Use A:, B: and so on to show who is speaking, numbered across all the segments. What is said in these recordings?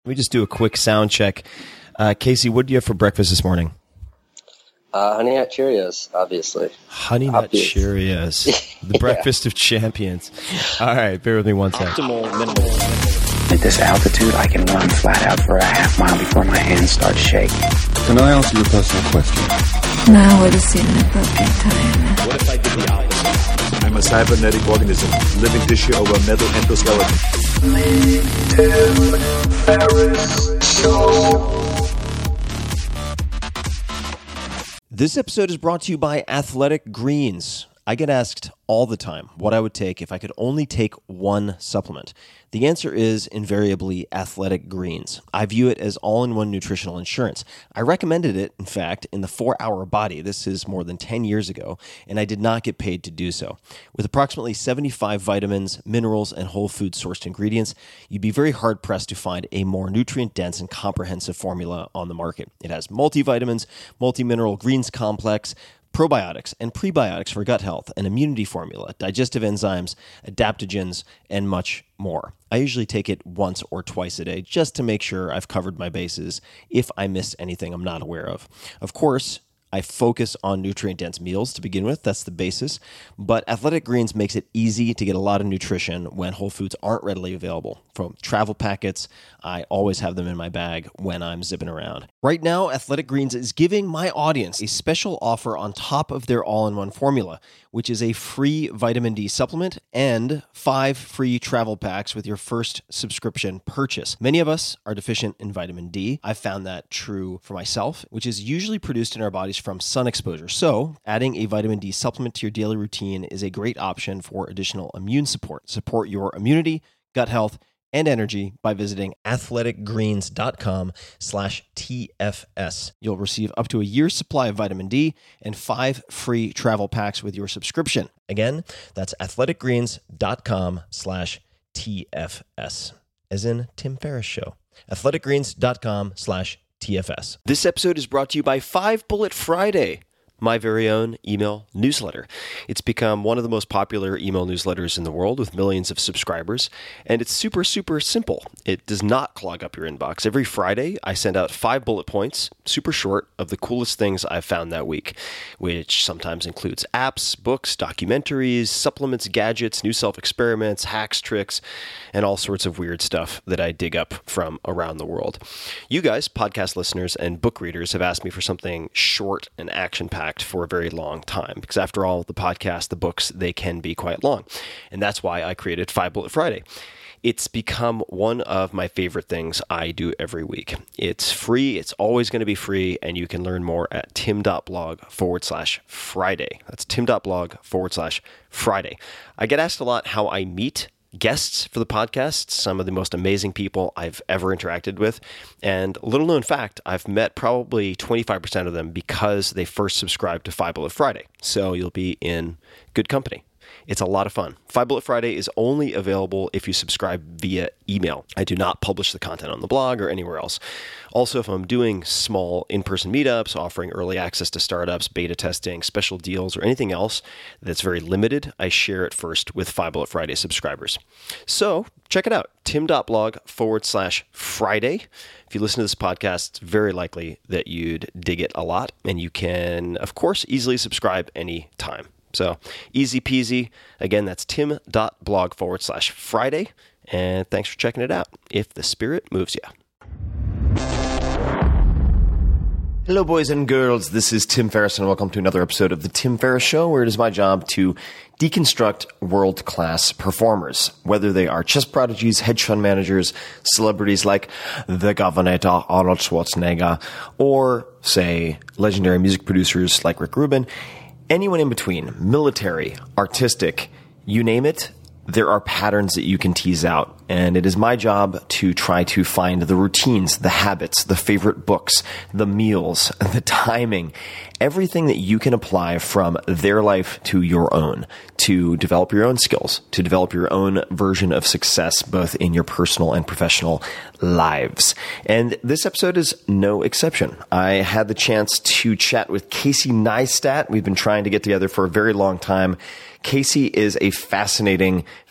A: Let me just do a quick sound check. Casey, what do you have for breakfast this morning?
B: Honey Nut Cheerios, obviously.
A: Honey Nut Cheerios. The breakfast of champions. All right, bear with me one second.
C: At this altitude, I can run flat out for a half mile before my hands start shaking.
D: Can I ask you a personal question?
E: Now would seem an appropriate time.
F: What if I did the opposite? I'm a cybernetic organism, living tissue over a metal endoskeleton.
G: Tim Ferriss Show.
A: This episode is brought to you by Athletic Greens. I get asked all the time what I would take if I could only take one supplement. The answer is invariably Athletic Greens. I view it as all-in-one nutritional insurance. I recommended it, in fact, in the 4-Hour Body. This is more than 10 years ago, and I did not get paid to do so. With approximately 75 vitamins, minerals, and whole food-sourced ingredients, you'd be very hard-pressed to find a more nutrient-dense and comprehensive formula on the market. It has multivitamins, multi-mineral greens complex, probiotics and prebiotics for gut health, an immunity formula, digestive enzymes, adaptogens, and much more. I usually take it once or twice a day just to make sure I've covered my bases if I missed anything I'm not aware of. Of course, I focus on nutrient-dense meals to begin with. That's the basis. But Athletic Greens makes it easy to get a lot of nutrition when whole foods aren't readily available. From travel packets, I always have them in my bag when I'm zipping around. Right now, Athletic Greens is giving my audience a special offer on top of their all-in-one formula, which is a free vitamin D supplement and 5 free travel packs with your first subscription purchase. Many of us are deficient in vitamin D. I've found that true for myself, which is usually produced in our bodies from sun exposure. So, adding a vitamin D supplement to your daily routine is a great option for additional immune support. Support your immunity, gut health, and energy by visiting athleticgreens.com/TFS. You'll receive up to a year's supply of vitamin D and 5 free travel packs with your subscription. Again, that's athleticgreens.com/TFS, as in Tim Ferriss Show. athleticgreens.com/TFS. This episode is brought to you by 5 Bullet Friday, my very own email newsletter. It's become one of the most popular email newsletters in the world with millions of subscribers, and it's super, super simple. It does not clog up your inbox. Every Friday, I send out 5 bullet points, super short, of the coolest things I've found that week, which sometimes includes apps, books, documentaries, supplements, gadgets, new self-experiments, hacks, tricks, and all sorts of weird stuff that I dig up from around the world. You guys, podcast listeners and book readers, have asked me for something short and action-packed for a very long time, because after all, the podcast, the books, they can be quite long. And that's why I created 5 Bullet Friday. It's become one of my favorite things I do every week. It's free. It's always going to be free. And you can learn more at tim.blog/Friday. That's tim.blog/Friday. I get asked a lot how I meet guests for the podcast, some of the most amazing people I've ever interacted with. And little known fact, I've met probably 25% of them because they first subscribed to 5 Bullet Friday. So you'll be in good company. It's a lot of fun. 5 Bullet Friday is only available if you subscribe via email. I do not publish the content on the blog or anywhere else. Also, if I'm doing small in-person meetups, offering early access to startups, beta testing, special deals, or anything else that's very limited, I share it first with 5 Bullet Friday subscribers. So check it out, tim.blog/Friday. If you listen to this podcast, it's very likely that you'd dig it a lot, and you can, of course, easily subscribe anytime. So easy peasy. Again, that's tim.blog/Friday. And thanks for checking it out, if the spirit moves you. Hello, boys and girls. This is Tim Ferriss, and welcome to another episode of The Tim Ferriss Show, where it is my job to deconstruct world-class performers, whether they are chess prodigies, hedge fund managers, celebrities like the Governor Arnold Schwarzenegger, or, say, legendary music producers like Rick Rubin. Anyone in between, military, artistic, you name it, there are patterns that you can tease out. And it is my job to try to find the routines, the habits, the favorite books, the meals, the timing, everything that you can apply from their life to your own, to develop your own skills, to develop your own version of success, both in your personal and professional lives. And this episode is no exception. I had the chance to chat with Casey Neistat. We've been trying to get together for a very long time. Casey is a fascinating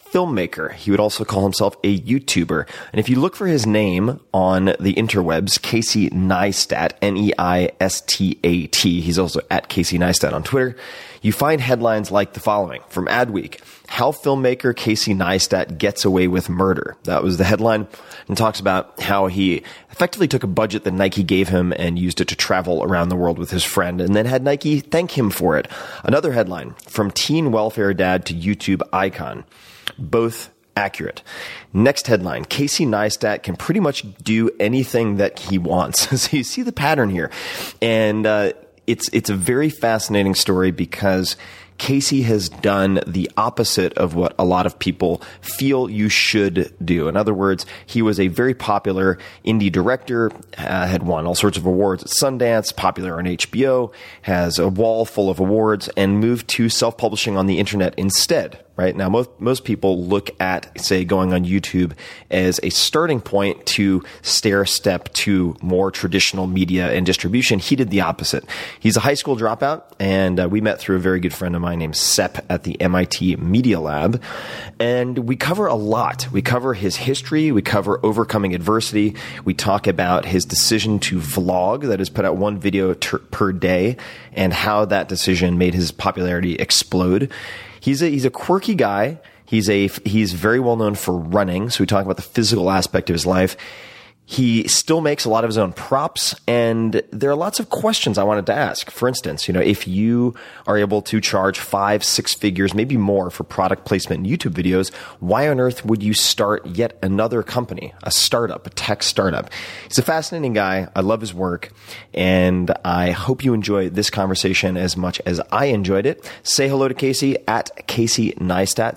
A: filmmaker. He would also call himself a YouTuber. And if you look for his name on the interwebs, Casey Neistat, Neistat, he's also at Casey Neistat on Twitter, you find headlines like the following from Adweek. How filmmaker Casey Neistat gets away with murder. That was the headline, and talks about how he effectively took a budget that Nike gave him and used it to travel around the world with his friend, and then had Nike thank him for it. Another headline, from teen welfare dad to YouTube icon. Both accurate. Next headline, Casey Neistat can pretty much do anything that he wants. So you see the pattern here. And it's a very fascinating story because Casey has done the opposite of what a lot of people feel you should do. In other words, he was a very popular indie director, had won all sorts of awards at Sundance, popular on HBO, has a wall full of awards, and moved to self-publishing on the internet instead. Right now, most people look at, say, going on YouTube as a starting point to stair step to more traditional media and distribution. He did the opposite. He's a high school dropout, and we met through a very good friend of mine named Sepp at the MIT Media Lab. And we cover a lot. We cover his history. We cover overcoming adversity. We talk about his decision to vlog, that is, put out one video per day, and how that decision made his popularity explode. He's a quirky guy. He's very well known for running. So we talk about the physical aspect of his life. He still makes a lot of his own props, and there are lots of questions I wanted to ask. For instance, if you are able to charge 5-6 figures, maybe more, for product placement in YouTube videos, why on earth would you start yet another company, a startup, a tech startup? He's a fascinating guy. I love his work, and I hope you enjoy this conversation as much as I enjoyed it. Say hello to Casey at Casey Neistat,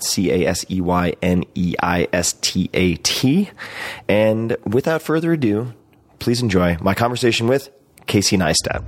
A: CaseyNeistat. And without further ado, please enjoy my conversation with Casey Neistat.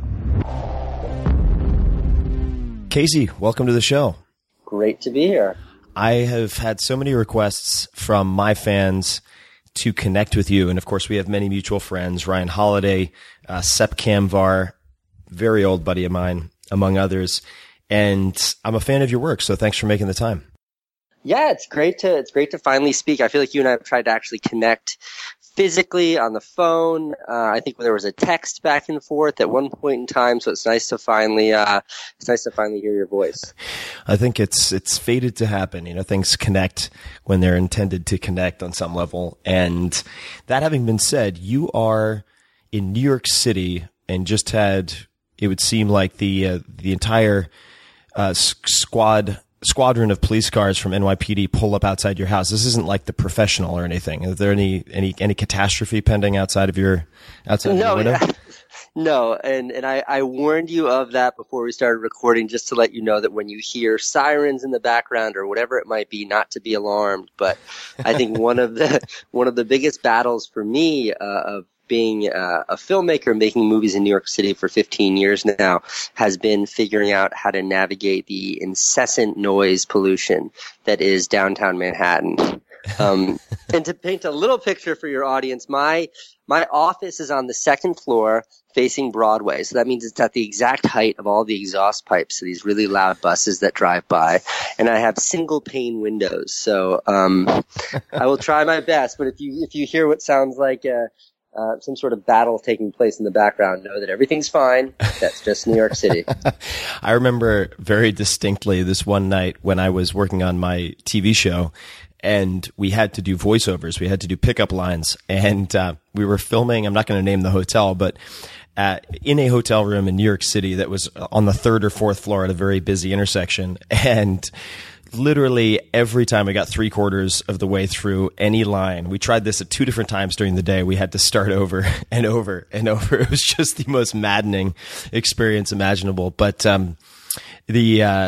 A: Casey, welcome to the show.
B: Great to be here.
A: I have had so many requests from my fans to connect with you. And of course, we have many mutual friends, Ryan Holiday, Sepp Kamvar, very old buddy of mine, among others. And I'm a fan of your work, so thanks for making the time.
B: Yeah, it's great to finally speak. I feel like you and I have tried to actually connect physically on the phone. I think there was a text back and forth at one point in time, so it's nice to finally hear your voice.
A: I think it's fated to happen. Things connect when they're intended to connect on some level. And that having been said, you are in New York City and just had, it would seem like the entire squadron of police cars from NYPD pull up outside your house. This isn't like The Professional or anything. Is there any catastrophe pending outside of your window?
B: Yeah. No, and I warned you of that before we started recording, just to let you know that when you hear sirens in the background or whatever it might be, not to be alarmed. But I think one of the biggest battles for me of being a filmmaker making movies in New York City for 15 years now has been figuring out how to navigate the incessant noise pollution that is downtown Manhattan. And to paint a little picture for your audience, my office is on the second floor facing Broadway. So that means it's at the exact height of all the exhaust pipes of these really loud buses that drive by. And I have single pane windows. So I will try my best. But if you hear what sounds like some sort of battle taking place in the background, know that everything's fine. That's just New York City.
A: I remember very distinctly this one night when I was working on my TV show, and we had to do voiceovers. We had to do pickup lines, and we were filming. I'm not going to name the hotel, but in a hotel room in New York City that was on the 3rd or 4th floor at a very busy intersection, and literally every time we got 3/4 of the way through any line, we tried this at 2 different times during the day. We had to start over and over and over. It was just the most maddening experience imaginable. But how do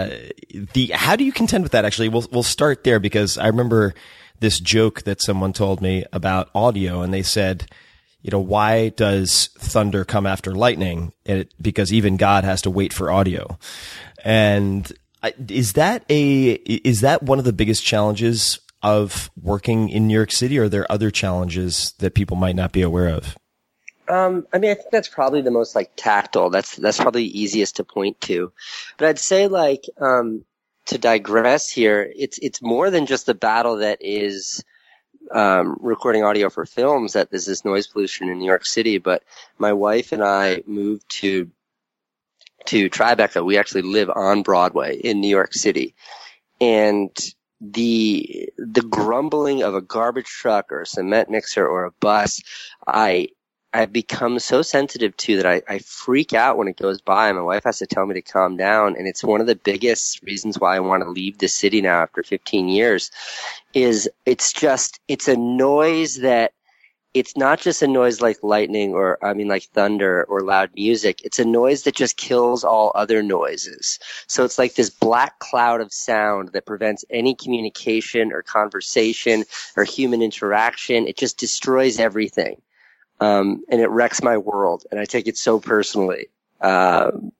A: you contend with that? Actually, we'll start there, because I remember this joke that someone told me about audio, and they said, why does thunder come after lightning? Because even God has to wait for audio. And is that one of the biggest challenges of working in New York City, or are there other challenges that people might not be aware of?
B: I think that's probably the most tactile. That's probably the easiest to point to. But I'd say to digress here, it's more than just the battle that is recording audio for films, that there's this noise pollution in New York City. But my wife and I moved to Tribeca. We actually live on Broadway in New York City, and the grumbling of a garbage truck or a cement mixer or a bus, I've become so sensitive to that I freak out when it goes by. My wife has to tell me to calm down, and it's one of the biggest reasons why I want to leave the city now after 15 years. Is it's a noise that, it's not just a noise like lightning or like thunder or loud music. It's a noise that just kills all other noises. So it's like this black cloud of sound that prevents any communication or conversation or human interaction. It just destroys everything. And it wrecks my world, and I take it so personally.
A: And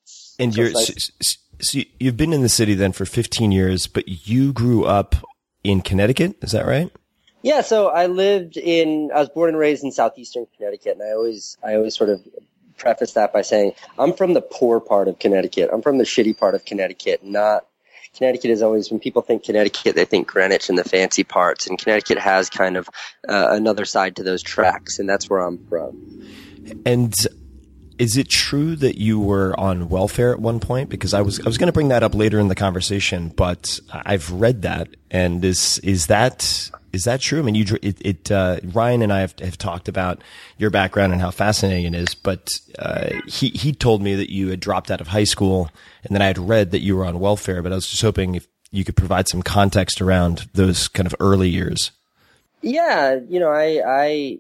A: so you've been in the city then for 15 years, but you grew up in Connecticut, is that right?
B: Yeah, so I was born and raised in southeastern Connecticut, and I always sort of preface that by saying I'm from the poor part of Connecticut. I'm from the shitty part of Connecticut, Connecticut is always, when people think Connecticut, they think Greenwich and the fancy parts, and Connecticut has kind of another side to those tracks, and that's where I'm from. And
A: is it true that you were on welfare at one point? Because I was going to bring that up later in the conversation, but I've read that, and is that true? I mean, Ryan and I have talked about your background and how fascinating it is, but he told me that you had dropped out of high school, and then I had read that you were on welfare, but I was just hoping if you could provide some context around those kind of early years.
B: Yeah, I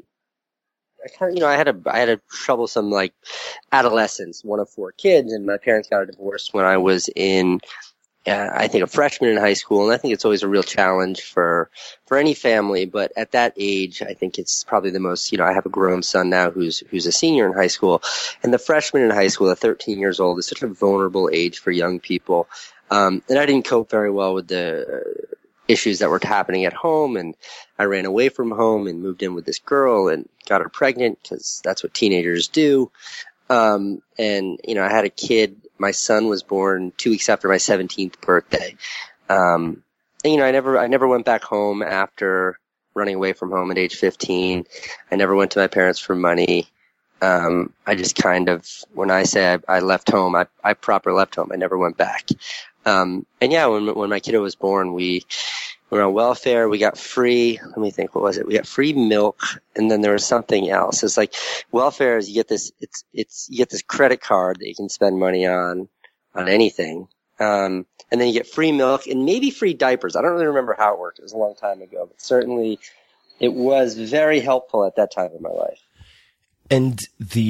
B: had a troublesome adolescence, one of 4 kids, and my parents got a divorce when I was in I think a freshman in high school, and I think it's always a real challenge for any family. But at that age, I think it's probably the most. I have a grown son now who's a senior in high school, and the freshman in high school at 13 years old is such a vulnerable age for young people. And I didn't cope very well with the issues that were happening at home, and I ran away from home and moved in with this girl and got her pregnant because that's what teenagers do. And I had a kid. My son was born 2 weeks after my 17th birthday. And I never went back home after running away from home at age 15. I never went to my parents for money. I just kind of, when I say I left home, I proper left home. I never went back. And yeah, when my kiddo was born, we were on welfare. We got free, let me think, what was it? We got free milk, and then there was something else. It's like welfare is you get this credit card that you can spend money on anything. And then you get free milk and maybe free diapers. I don't really remember how it worked. It was a long time ago, but certainly it was very helpful at that time in my life. And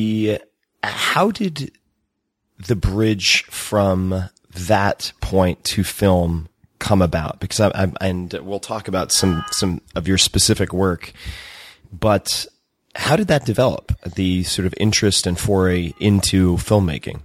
A: how did the bridge from that point to film come about? Because and we'll talk about some of your specific work, but how did that develop, the sort of interest and foray into filmmaking?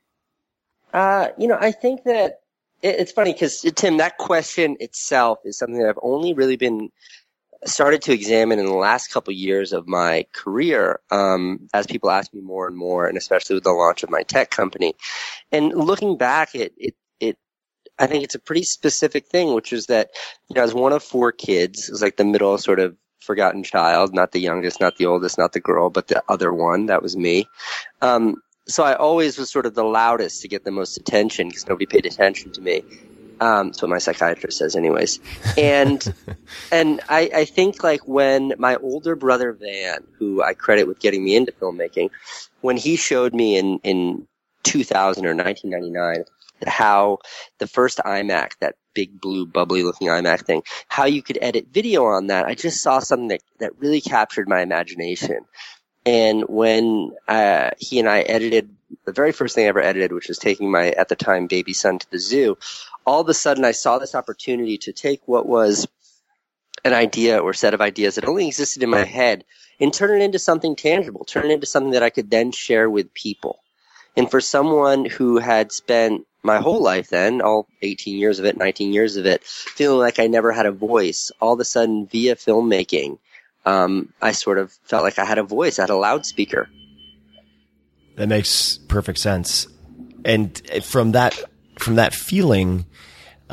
B: I think that it's funny because, Tim, that question itself is something that I've only really started to examine in the last couple of years of my career, as people ask me more and more, and especially with the launch of my tech company. And looking back, I think it's a pretty specific thing, which is that, I was one of 4 kids. It was like the middle sort of forgotten child, not the youngest, not the oldest, not the girl, but the other one. That was me. So I always was sort of the loudest to get the most attention because nobody paid attention to me. That's what my psychiatrist says anyways. And I think when my older brother Van, who I credit with getting me into filmmaking, when he showed me in 2000 or 1999 how the first iMac, that big blue bubbly looking iMac thing, how you could edit video on that, I just saw something that really captured my imagination. And when he and I edited, the very first thing I ever edited, which was taking my, at the time, baby son to the zoo, all of a sudden I saw this opportunity to take what was an idea or set of ideas that only existed in my head and turn it into something tangible, turn it into something that I could then share with people. And for someone who had spent my whole life then, all 18 years of it, 19 years of it, feeling like I never had a voice, all of a sudden via filmmaking, I sort of felt like I had a voice, I had a loudspeaker.
A: That makes perfect sense. And from that feeling,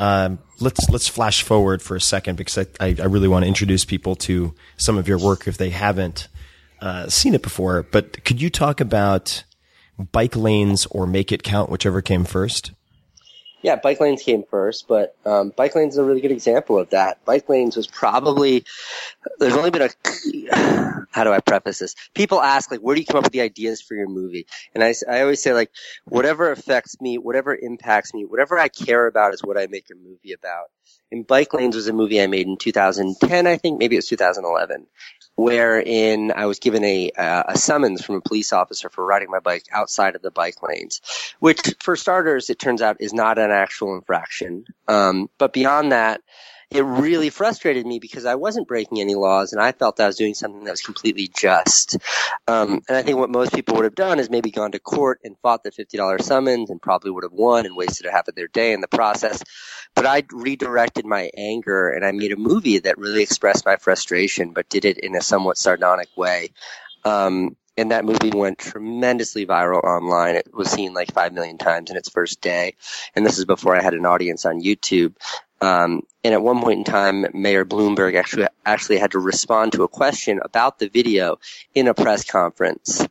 A: Let's flash forward for a second because I really want to introduce people to some of your work if they haven't seen it before. But could you talk about Bike Lanes or Make It Count, whichever came first?
B: Yeah, Bike Lanes came first, but Bike Lanes is a really good example of that. Bike Lanes was probably – there's only been a – how do I preface this? People ask, like, where do you come up with the ideas for your movie? And I always say, like, whatever affects me, whatever impacts me, whatever I care about is what I make a movie about. And Bike Lanes was a movie I made in 2010, I think. Maybe it was 2011. Wherein I was given a summons from a police officer for riding my bike outside of the bike lanes, which, for starters, it turns out is not an actual infraction. But beyond that, it really frustrated me because I wasn't breaking any laws, and I felt I was doing something that was completely just. And I think what most people would have done is maybe gone to court and fought the $50 summons and probably would have won and wasted half of their day in the process. But I redirected my anger, and I made a movie that really expressed my frustration, but did it in a somewhat sardonic way. And that movie went tremendously viral online. It was seen like 5 million times in its first day. And this is before I had an audience on YouTube. And at one point in time, Mayor Bloomberg actually had to respond to a question about the video in a press conference.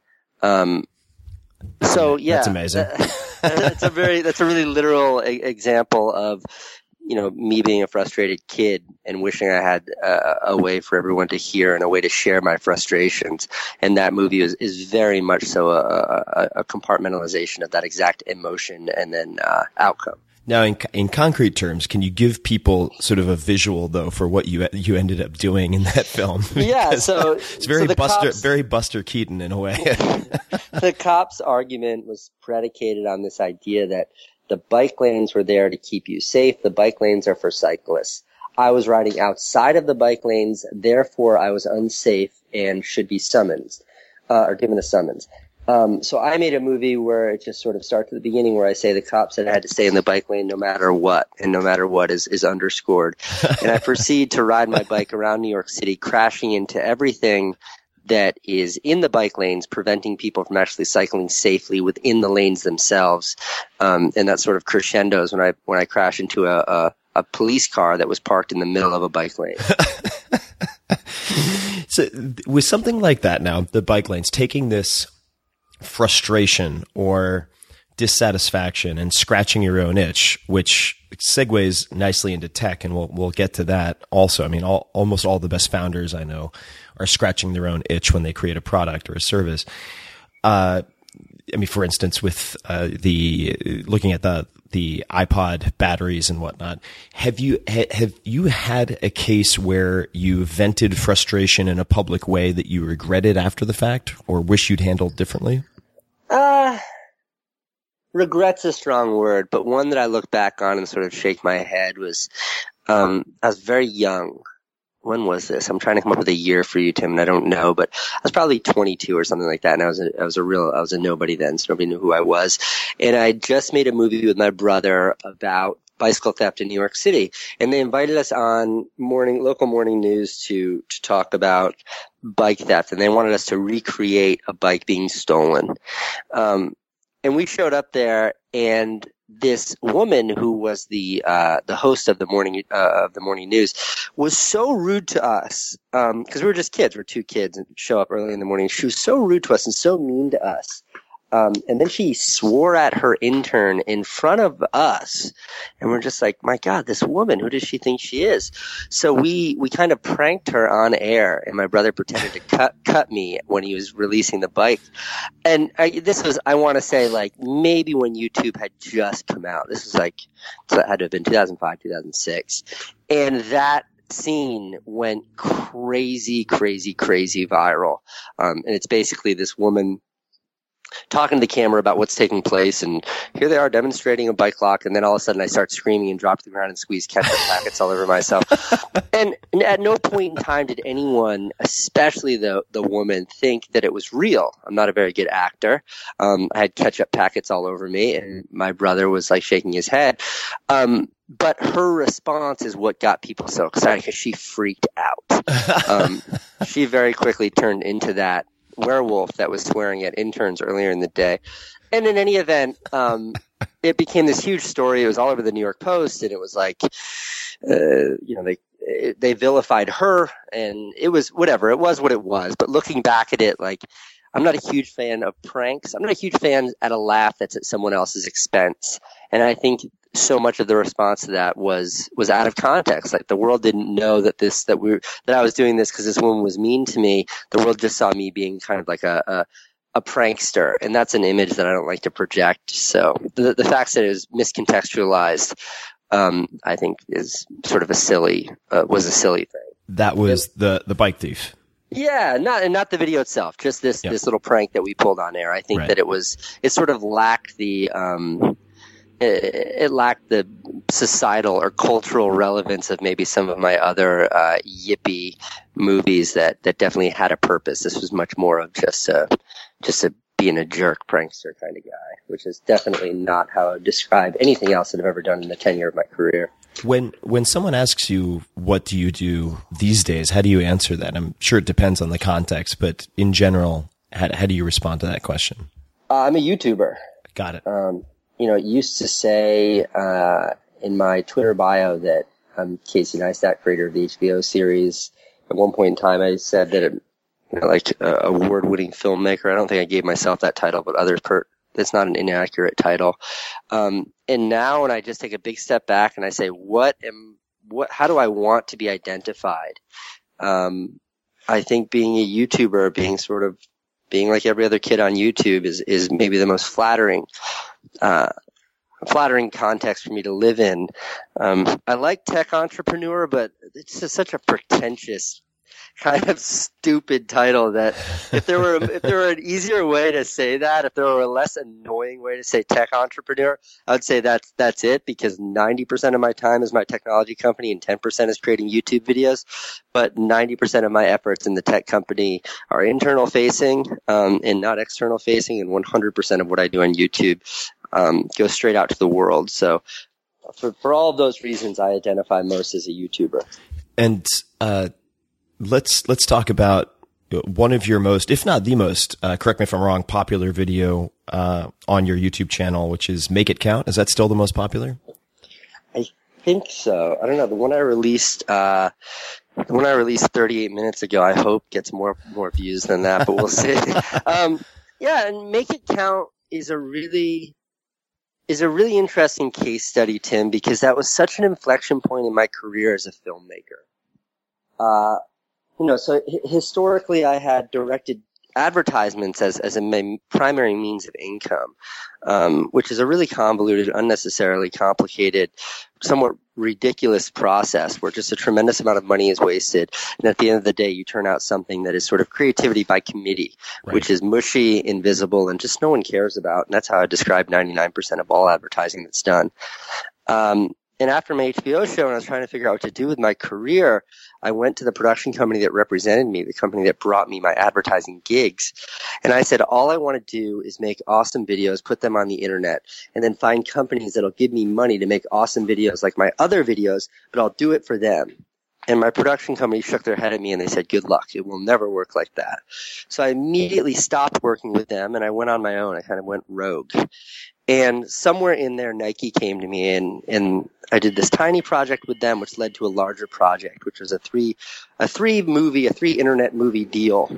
B: So yeah,
A: that's amazing.
B: That's a really literal example of, you know, me being a frustrated kid and wishing I had a way for everyone to hear and a way to share my frustrations. And that movie is very much so a compartmentalization of that exact emotion and then outcome.
A: Now, in concrete terms, can you give people sort of a visual though for what you ended up doing in that film?
B: Yeah, so
A: it's very Buster Keaton in a way.
B: The cops' argument was predicated on this idea that the bike lanes were there to keep you safe. The bike lanes are for cyclists. I was riding outside of the bike lanes, therefore I was unsafe and should be summoned, or given a summons. So I made a movie where it just sort of starts at the beginning where I say the cop said I had to stay in the bike lane no matter what, and no matter what is underscored. And I proceed to ride my bike around New York City, crashing into everything that is in the bike lanes, preventing people from actually cycling safely within the lanes themselves. And that sort of crescendos when I crash into a police car that was parked in the middle of a bike lane.
A: So with something like that now, the bike lanes, taking this frustration or dissatisfaction and scratching your own itch, which segues nicely into tech, and we'll get to that also. I mean, almost all the best founders I know are scratching their own itch when they create a product or a service. I mean, for instance, with looking at the iPod batteries and whatnot, have you had a case where you vented frustration in a public way that you regretted after the fact or wish you'd handled differently?
B: Regret's a strong word, but one that I look back on and sort of shake my head was, I was very young. When was this? I'm trying to come up with a year for you, Tim, and I don't know, but I was probably 22 or something like that, and I was a nobody then, so nobody knew who I was. And I just made a movie with my brother about bicycle theft in New York City, and they invited us on local morning news to talk about bike theft, and they wanted us to recreate a bike being stolen. And we showed up there, and this woman who was the host of the morning news was so rude to us, because we were just kids. We're two kids and show up early in the morning. She was so rude to us and so mean to us. And then she swore at her intern in front of us. And we're just like, my God, this woman, who does she think she is? So we kind of pranked her on air, and my brother pretended to cut me when he was releasing the bike. And I want to say, like, maybe when YouTube had just come out. This was like, so it had to have been 2005, 2006. And that scene went crazy, crazy, crazy viral. And it's basically this woman talking to the camera about what's taking place, and here they are demonstrating a bike lock, and then all of a sudden I start screaming and drop to the ground and squeeze ketchup packets all over myself. And at no point in time did anyone, especially the woman, think that it was real. I'm not a very good actor. I had ketchup packets all over me, and my brother was like shaking his head. But her response is what got people so excited, because she freaked out. She very quickly turned into that werewolf that was swearing at interns earlier in the day. And in any event, it became this huge story. It was all over the New York Post, and it was like, they vilified her, and it was whatever. It was what it was. But looking back at it, like, I'm not a huge fan of pranks. I'm not a huge fan at a laugh that's at someone else's expense. And I think so much of the response to that was out of context. Like, the world didn't know that I was doing this because this woman was mean to me. The world just saw me being kind of like a prankster, and that's an image that I don't like to project. So the fact that it was miscontextualized, I think is sort of was a silly thing.
A: That was the bike thief.
B: Yeah, not the video itself, just this little prank that we pulled on air. I think that it sort of lacked it lacked the societal or cultural relevance of maybe some of my other yippie movies that definitely had a purpose. This was much more of just a being a jerk prankster kind of guy, which is definitely not how I would describe anything else that I've ever done in the tenure of my career.
A: When someone asks you, what do you do these days, how do you answer that? I'm sure it depends on the context, but in general, how do you respond to that question?
B: I'm a YouTuber.
A: It.
B: It used to say in my Twitter bio that I'm Casey Neistat, creator of the HBO series. At one point in time, I said that a award-winning filmmaker. I don't think I gave myself that title, but others that's not an inaccurate title. And now when I just take a big step back and I say, how do I want to be identified? I think being a YouTuber, being like every other kid on YouTube is maybe the most flattering context for me to live in. I like tech entrepreneur, but it's just such a pretentious kind of stupid title that if there were an easier way to say that, if there were a less annoying way to say tech entrepreneur, I would say that's it, because 90% of my time is my technology company and 10% is creating YouTube videos. But 90% of my efforts in the tech company are internal facing and not external facing, and 100% of what I do on YouTube goes straight out to the world. So for all of those reasons, I identify most as a YouTuber.
A: And let's talk about one of your most, if not the most, correct me if I'm wrong, popular video on your YouTube channel, which is Make It Count. Is that still the most popular?
B: I think so. I don't know. The one I released 38 minutes ago, I hope gets more views than that, but we'll see. Yeah, and Make It Count is a really interesting case study, Tim, because that was such an inflection point in my career as a filmmaker. So historically I had directed advertisements as a primary means of income, which is a really convoluted, unnecessarily complicated, somewhat ridiculous process where just a tremendous amount of money is wasted. And at the end of the day, you turn out something that is sort of creativity by committee, right, which is mushy, invisible, and just no one cares about. And that's how I describe 99% of all advertising that's done. And after my HBO show, and I was trying to figure out what to do with my career, I went to the production company that represented me, the company that brought me my advertising gigs. And I said, all I want to do is make awesome videos, put them on the internet, and then find companies that'll give me money to make awesome videos like my other videos, but I'll do it for them. And my production company shook their head at me and they said, good luck. It will never work like that. So I immediately stopped working with them and I went on my own. I kind of went rogue. And somewhere in there, Nike came to me and I did this tiny project with them, which led to a larger project, which was a three internet movie deal.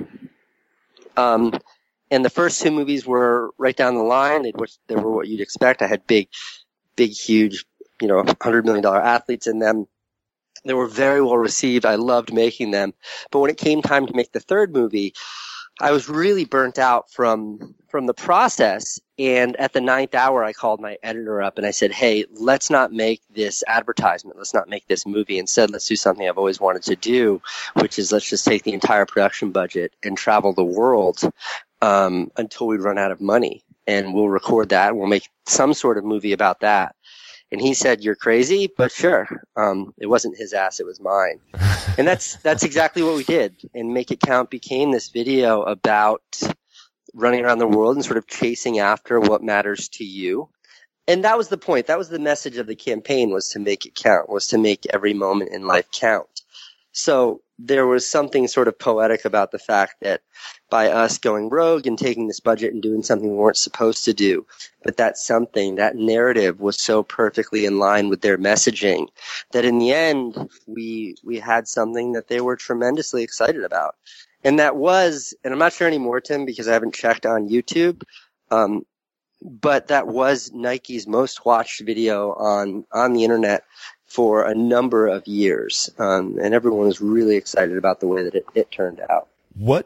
B: And the first two movies were right down the line. They were what you'd expect. I had big, huge, $100 million athletes in them. They were very well received. I loved making them. But when it came time to make the third movie, I was really burnt out from the process. And at the 9th hour, I called my editor up and I said, hey, let's not make this advertisement. Let's not make this movie. Instead, let's do something I've always wanted to do, which is let's just take the entire production budget and travel the world until we run out of money. And we'll record that. And we'll make some sort of movie about that. And he said, you're crazy, but sure. It wasn't his ass, it was mine. And that's exactly what we did. And Make It Count became this video about running around the world and sort of chasing after what matters to you. And that was the point. That was the message of the campaign, was to make it count, was to make every moment in life count. So there was something sort of poetic about the fact that by us going rogue and taking this budget and doing something we weren't supposed to do, but that narrative was so perfectly in line with their messaging that in the end, we had something that they were tremendously excited about. And that was, and I'm not sure anymore, Tim, because I haven't checked on YouTube, but that was Nike's most watched video on the internet for a number of years. And everyone was really excited about the way that it turned out.
A: What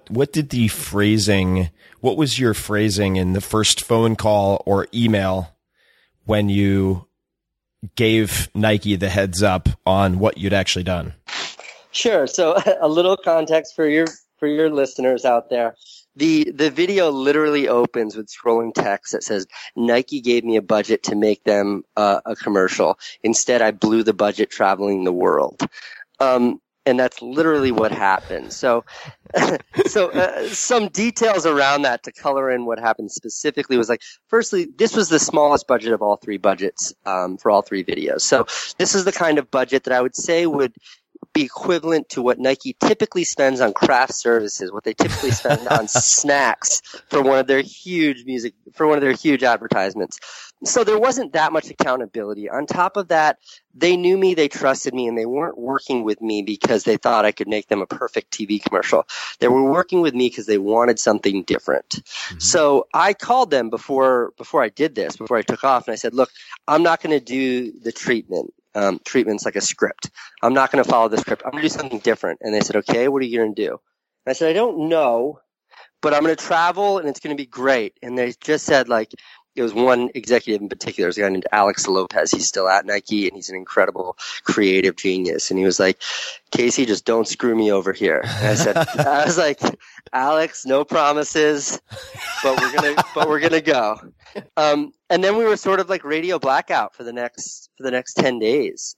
A: was your phrasing in the first phone call or email when you gave Nike the heads up on what you'd actually done?
B: Sure. So a little context for your listeners out there. The video literally opens with scrolling text that says, Nike gave me a budget to make them a commercial. Instead, I blew the budget traveling the world. And that's literally what happened. So some details around that to color in what happened specifically was like, firstly, this was the smallest budget of all three budgets, for all three videos. So this is the kind of budget that I would say would be equivalent to what Nike typically spends on craft services, what they typically spend on snacks for one of their huge advertisements. So there wasn't that much accountability. On top of that, they knew me, they trusted me, and they weren't working with me because they thought I could make them a perfect TV commercial. They were working with me because they wanted something different. Mm-hmm. So I called them before I did this, before I took off, and I said, look, I'm not going to do the treatment. Treatment's like a script. I'm not going to follow the script. I'm going to do something different. And they said, okay, what are you going to do? And I said, I don't know, but I'm going to travel and it's going to be great. And they just said, like, it was one executive in particular. There's a guy named Alex Lopez. He's still at Nike and he's an incredible creative genius. And he was like, Casey, just don't screw me over here. And I was like, Alex, no promises, but we're going to go. And then we were sort of like radio blackout for the next 10 days.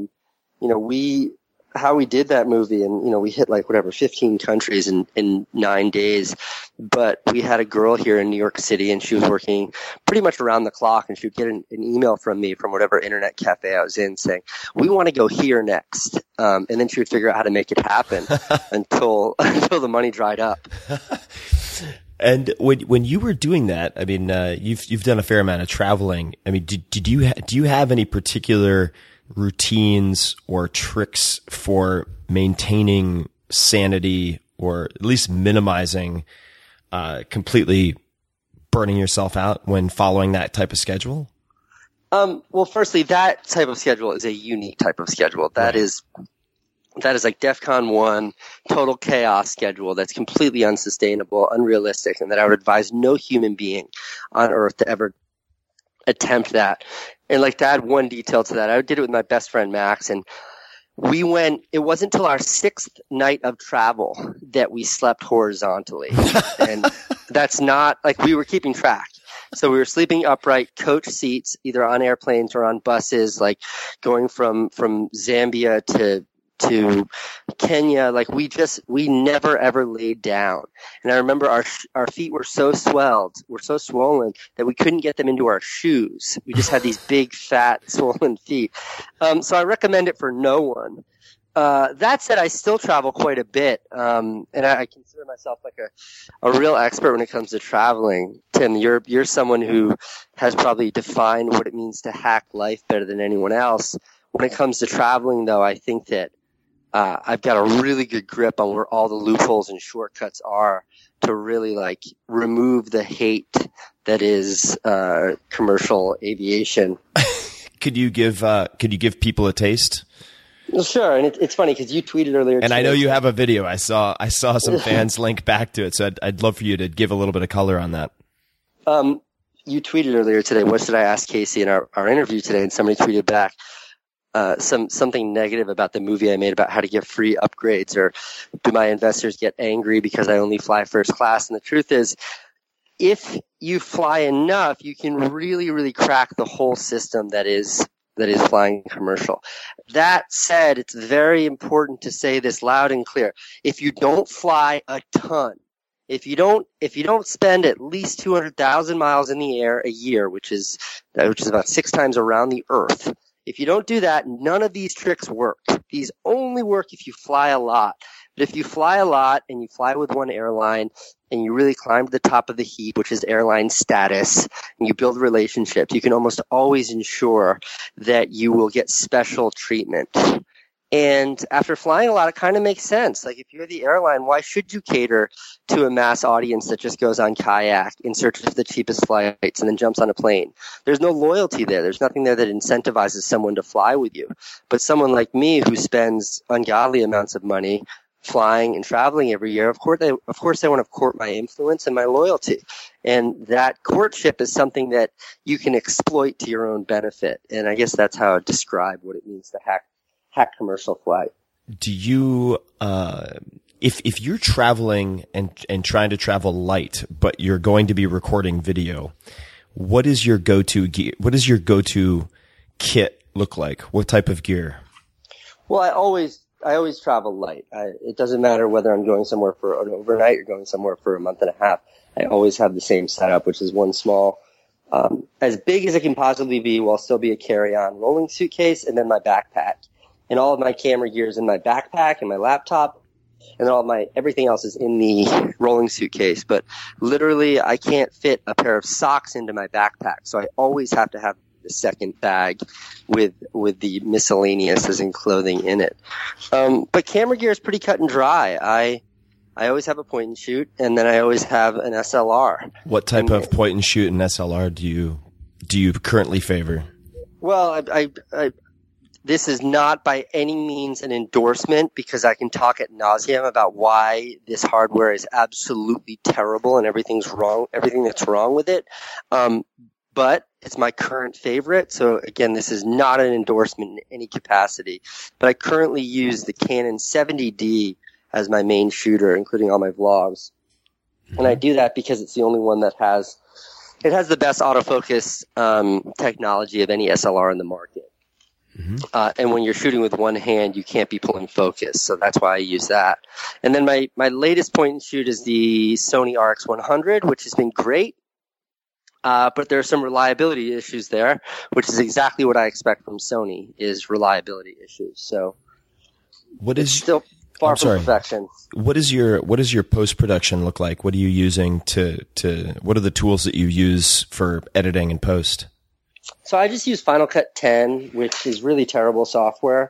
B: How we did that movie, and we hit 15 countries in 9 days. But we had a girl here in New York City, and she was working pretty much around the clock, and she would get an email from me from whatever internet cafe I was in saying, we want to go here next. And then she would figure out how to make it happen until the money dried up.
A: And when you were doing that, I mean, you've done a fair amount of traveling. I mean, do you have any particular routines or tricks for maintaining sanity, or at least minimizing completely burning yourself out when following that type of schedule?
B: Well, firstly, that type of schedule is a unique type of schedule. That is like DEFCON 1, total chaos schedule that's completely unsustainable, unrealistic, and that I would advise no human being on earth to ever attempt that. And to add one detail to that, I did it with my best friend Max, and it wasn't until our 6th night of travel that we slept horizontally. And that's not, we were keeping track. So we were sleeping upright, coach seats, either on airplanes or on buses, going from Zambia to Kenya. We never ever laid down. And I remember our feet were so swollen that we couldn't get them into our shoes. We just had these big, fat, swollen feet. So I recommend it for no one. That said, I still travel quite a bit. And I consider myself a real expert when it comes to traveling. Tim, you're someone who has probably defined what it means to hack life better than anyone else. When it comes to traveling, though, I think that I've got a really good grip on where all the loopholes and shortcuts are to really remove the hate that is commercial aviation.
A: Could you give people a taste?
B: Well, sure. And it's funny because you tweeted earlier.
A: And I know you have a video. I saw some fans link back to it. So I'd love for you to give a little bit of color on that.
B: You tweeted earlier today, what should I ask Casey in our interview today? And somebody tweeted back, something negative about the movie I made about how to get free upgrades, or do my investors get angry because I only fly first class? And the truth is, if you fly enough, you can really, really crack the whole system that is flying commercial. That said, it's very important to say this loud and clear. If you don't fly a ton, if you don't spend at least 200,000 miles in the air a year, which is about 6 times around the Earth, if you don't do that, none of these tricks work. These only work if you fly a lot. But if you fly a lot and you fly with one airline and you really climb to the top of the heap, which is airline status, and you build relationships, you can almost always ensure that you will get special treatment. And after flying a lot, it kind of makes sense. Like if you're the airline, why should you cater to a mass audience that just goes on kayak in search of the cheapest flights and then jumps on a plane? There's no loyalty there. There's nothing there that incentivizes someone to fly with you. But someone like me who spends ungodly amounts of money flying and traveling every year, of course they want to court my influence and my loyalty. And that courtship is something that you can exploit to your own benefit. And I guess that's how I describe what it means to hack commercial flight.
A: Do you, if you're traveling and trying to travel light, but you're going to be recording video, what is your go-to gear? What does your go-to kit look like? What type of gear?
B: Well, I always travel light. It doesn't matter whether I'm going somewhere for an overnight or going somewhere for a month and a half. I always have the same setup, which is one small, as big as it can possibly be while still be a carry-on rolling suitcase, and then my backpack. And all of my camera gear is in my backpack and my laptop, and all of my everything else is in the rolling suitcase. But literally, I can't fit a pair of socks into my backpack, so I always have to have the second bag with the miscellaneous as in clothing in it. But camera gear is pretty cut and dry. I always have a point and shoot, and then I always have an SLR.
A: What type of point and shoot and SLR do you currently favor?
B: Well, this is not by any means an endorsement, because I can talk ad nauseum about why this hardware is absolutely terrible and everything that's wrong with it. But it's my current favorite. So again, this is not an endorsement in any capacity, but I currently use the Canon 70D as my main shooter, including all my vlogs. And I do that because it's the only one that has the best autofocus, technology of any SLR in the market. Mm-hmm. And when you're shooting with one hand, you can't be pulling focus. So that's why I use that. And then my latest point and shoot is the Sony RX100, which has been great. But there are some reliability issues there, which is exactly what I expect from Sony, is reliability issues. So it's still far from perfection.
A: What does your post-production look like? What are you using what are the tools that you use for editing and post?
B: So I just use Final Cut 10, which is really terrible software.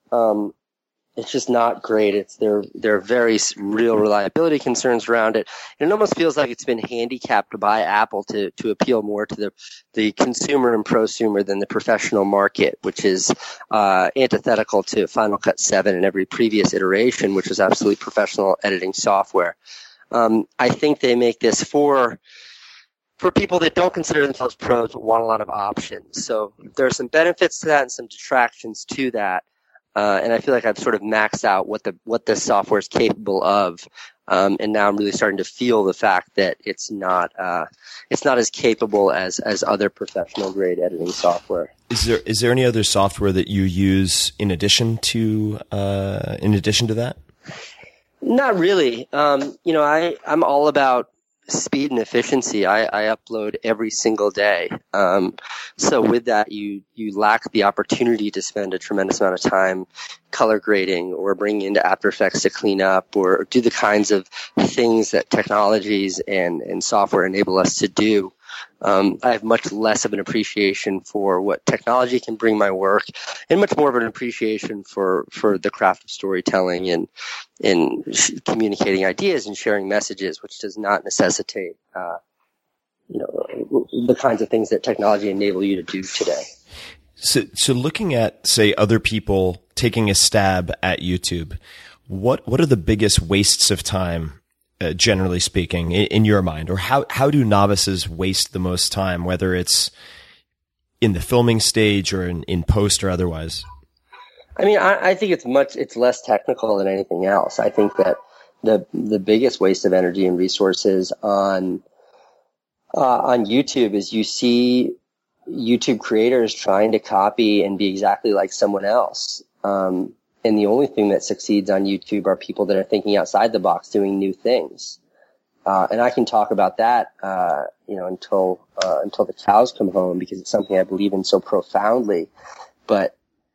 B: It's just not great. There are very real reliability concerns around it. And it almost feels like it's been handicapped by Apple to appeal more to the consumer and prosumer than the professional market, which is antithetical to Final Cut 7 and every previous iteration, which was absolutely professional editing software. I think they make this for people that don't consider themselves pros but want a lot of options. So there are some benefits to that and some detractions to that. And I feel like I've sort of maxed out what this software is capable of. And now I'm really starting to feel the fact that it's not as capable as other professional grade editing software.
A: Is there any other software that you use in addition to that?
B: Not really. I'm all about speed and efficiency. I upload every single day. So with that, you lack the opportunity to spend a tremendous amount of time color grading or bringing into After Effects to clean up or do the kinds of things that technologies and software enable us to do. I have much less of an appreciation for what technology can bring my work, and much more of an appreciation for the craft of storytelling and in communicating ideas and sharing messages, which does not necessitate, the kinds of things that technology enable you to do today.
A: So looking at, say, other people taking a stab at YouTube, what are the biggest wastes of time? Generally speaking, in your mind, or how do novices waste the most time, whether it's in the filming stage or in post or otherwise?
B: I mean, I think it's less technical than anything else. I think that the biggest waste of energy and resources on YouTube is you see YouTube creators trying to copy and be exactly like someone else. And the only thing that succeeds on YouTube are people that are thinking outside the box, doing new things. And I can talk about that, until the cows come home, because it's something I believe in so profoundly. But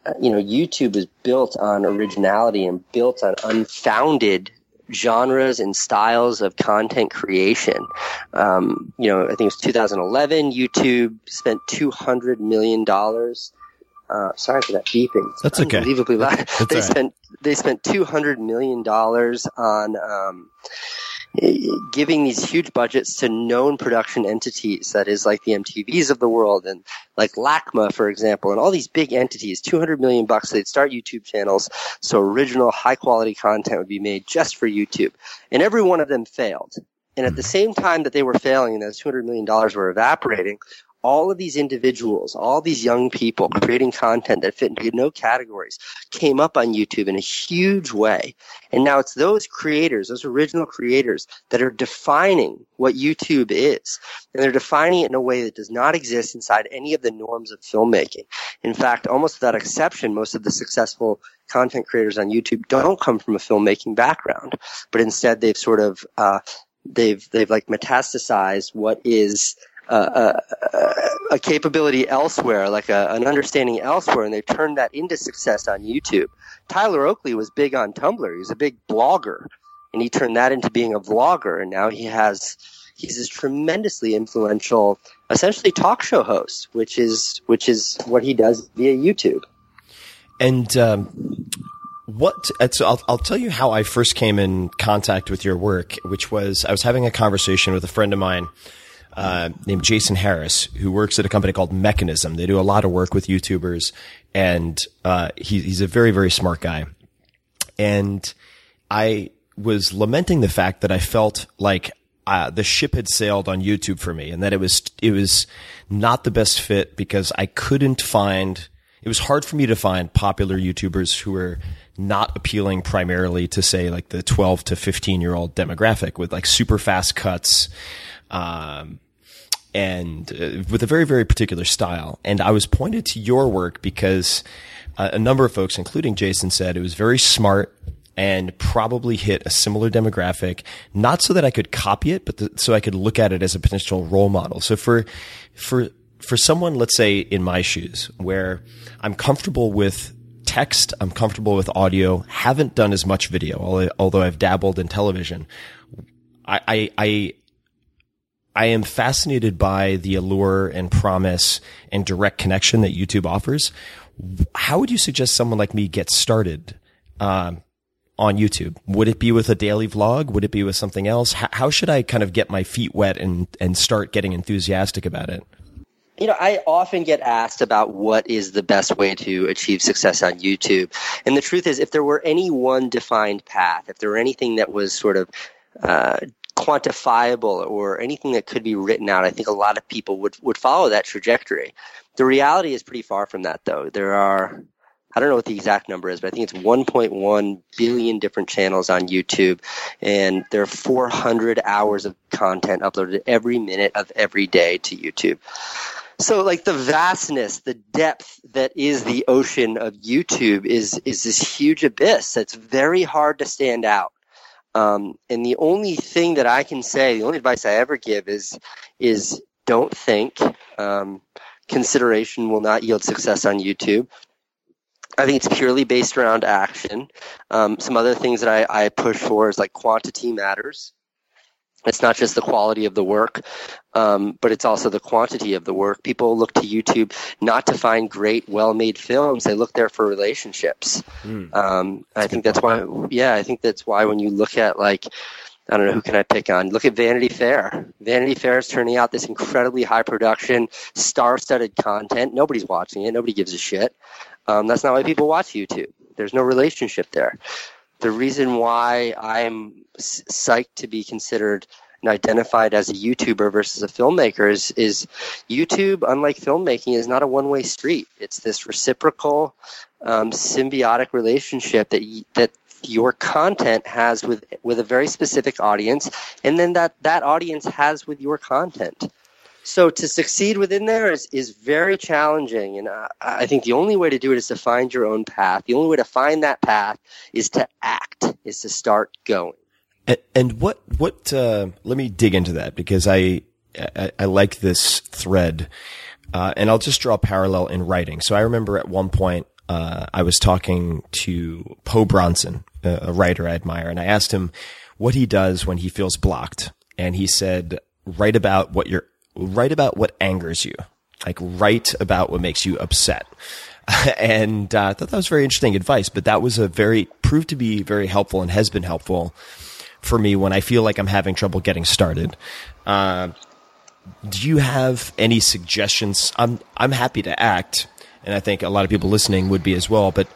B: YouTube is built on originality and built on unfounded genres and styles of content creation. I think it was 2011, YouTube spent $200 million. Sorry for that beeping. It's
A: That's okay.
B: Unbelievably loud.
A: That's
B: They spent $200 million on giving these huge budgets to known production entities, that is like the MTVs of the world and like LACMA, for example, and all these big entities, $200 million bucks. They'd start YouTube channels so original high quality content would be made just for YouTube. And every one of them failed. And at the same time that they were failing and those $200 million were evaporating, all of these individuals, all these young people creating content that fit into no categories came up on YouTube in a huge way. And now it's those creators, those original creators, that are defining what YouTube is. And they're defining it in a way that does not exist inside any of the norms of filmmaking. In fact, almost without exception, most of the successful content creators on YouTube don't come from a filmmaking background, but instead they've sort of, they've like metastasized what is a capability elsewhere, like an understanding elsewhere, and they turned that into success on YouTube. Tyler Oakley was big on Tumblr. He was a big blogger, and he turned that into being a vlogger, and now he's this tremendously influential, essentially talk show host, which is what he does via YouTube.
A: And so I'll tell you how I first came in contact with your work, which was I was having a conversation with a friend of mine named Jason Harris, who works at a company called Mechanism. They do a lot of work with YouTubers, and he's a very, very smart guy. And I was lamenting the fact that I felt like the ship had sailed on YouTube for me, and that it was not the best fit because I couldn't find. It was hard for me to find popular YouTubers who were not appealing primarily to, say, like the 12 to 15-year-old demographic with like super fast cuts. And with a very, very particular style. And I was pointed to your work because a number of folks, including Jason, said it was very smart and probably hit a similar demographic, not so that I could copy it, but so I could look at it as a potential role model. So for someone, let's say in my shoes, where I'm comfortable with text, I'm comfortable with audio, haven't done as much video, although I've dabbled in television, I am fascinated by the allure and promise and direct connection that YouTube offers. How would you suggest someone like me get started on YouTube? Would it be with a daily vlog? Would it be with something else? How should I kind of get my feet wet and start getting enthusiastic about it?
B: I often get asked about what is the best way to achieve success on YouTube. And the truth is, if there were any one defined path, if there were anything that was sort of quantifiable or anything that could be written out, I think a lot of people would follow that trajectory. The reality is pretty far from that, though. There are, I don't know what the exact number is, but I think it's 1.1 billion different channels on YouTube, and there are 400 hours of content uploaded every minute of every day to YouTube. So like the vastness, the depth that is the ocean of YouTube is this huge abyss that's very hard to stand out. And the only thing that I can say, the only advice I ever give is don't think. Consideration will not yield success on YouTube. I think it's purely based around action. Some other things that I push for is like quantity matters. It's not just the quality of the work, but it's also the quantity of the work. People look to YouTube not to find great, well-made films. They look there for relationships. I think that's why. Yeah, I think that's why when you look at like, I don't know, who can I pick on? Look at Vanity Fair. Vanity Fair is turning out this incredibly high production, star-studded content. Nobody's watching it. Nobody gives a shit. That's not why people watch YouTube. There's no relationship there. The reason why I'm psyched to be considered and identified as a YouTuber versus a filmmaker is YouTube, unlike filmmaking, is not a one-way street. It's this reciprocal, symbiotic relationship that your content has with a very specific audience, and then that audience has with your content. So to succeed within there is very challenging, and I think the only way to do it is to find your own path. The only way to find that path is to act, is to start going.
A: And what let me dig into that, because I like this thread, and I'll just draw a parallel in writing. So I remember at one point I was talking to Poe Bronson, a writer I admire, and I asked him what he does when he feels blocked. And he said, write about what angers you. Like, write about what makes you upset. And I thought that was very interesting advice, but that was proved to be very helpful and has been helpful for me when I feel like I'm having trouble getting started. Do you have any suggestions? I'm happy to act, and I think a lot of people listening would be as well, but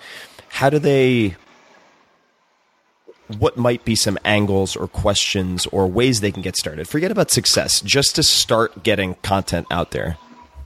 A: what might be some angles or questions or ways they can get started? Forget about success, just to start getting content out there.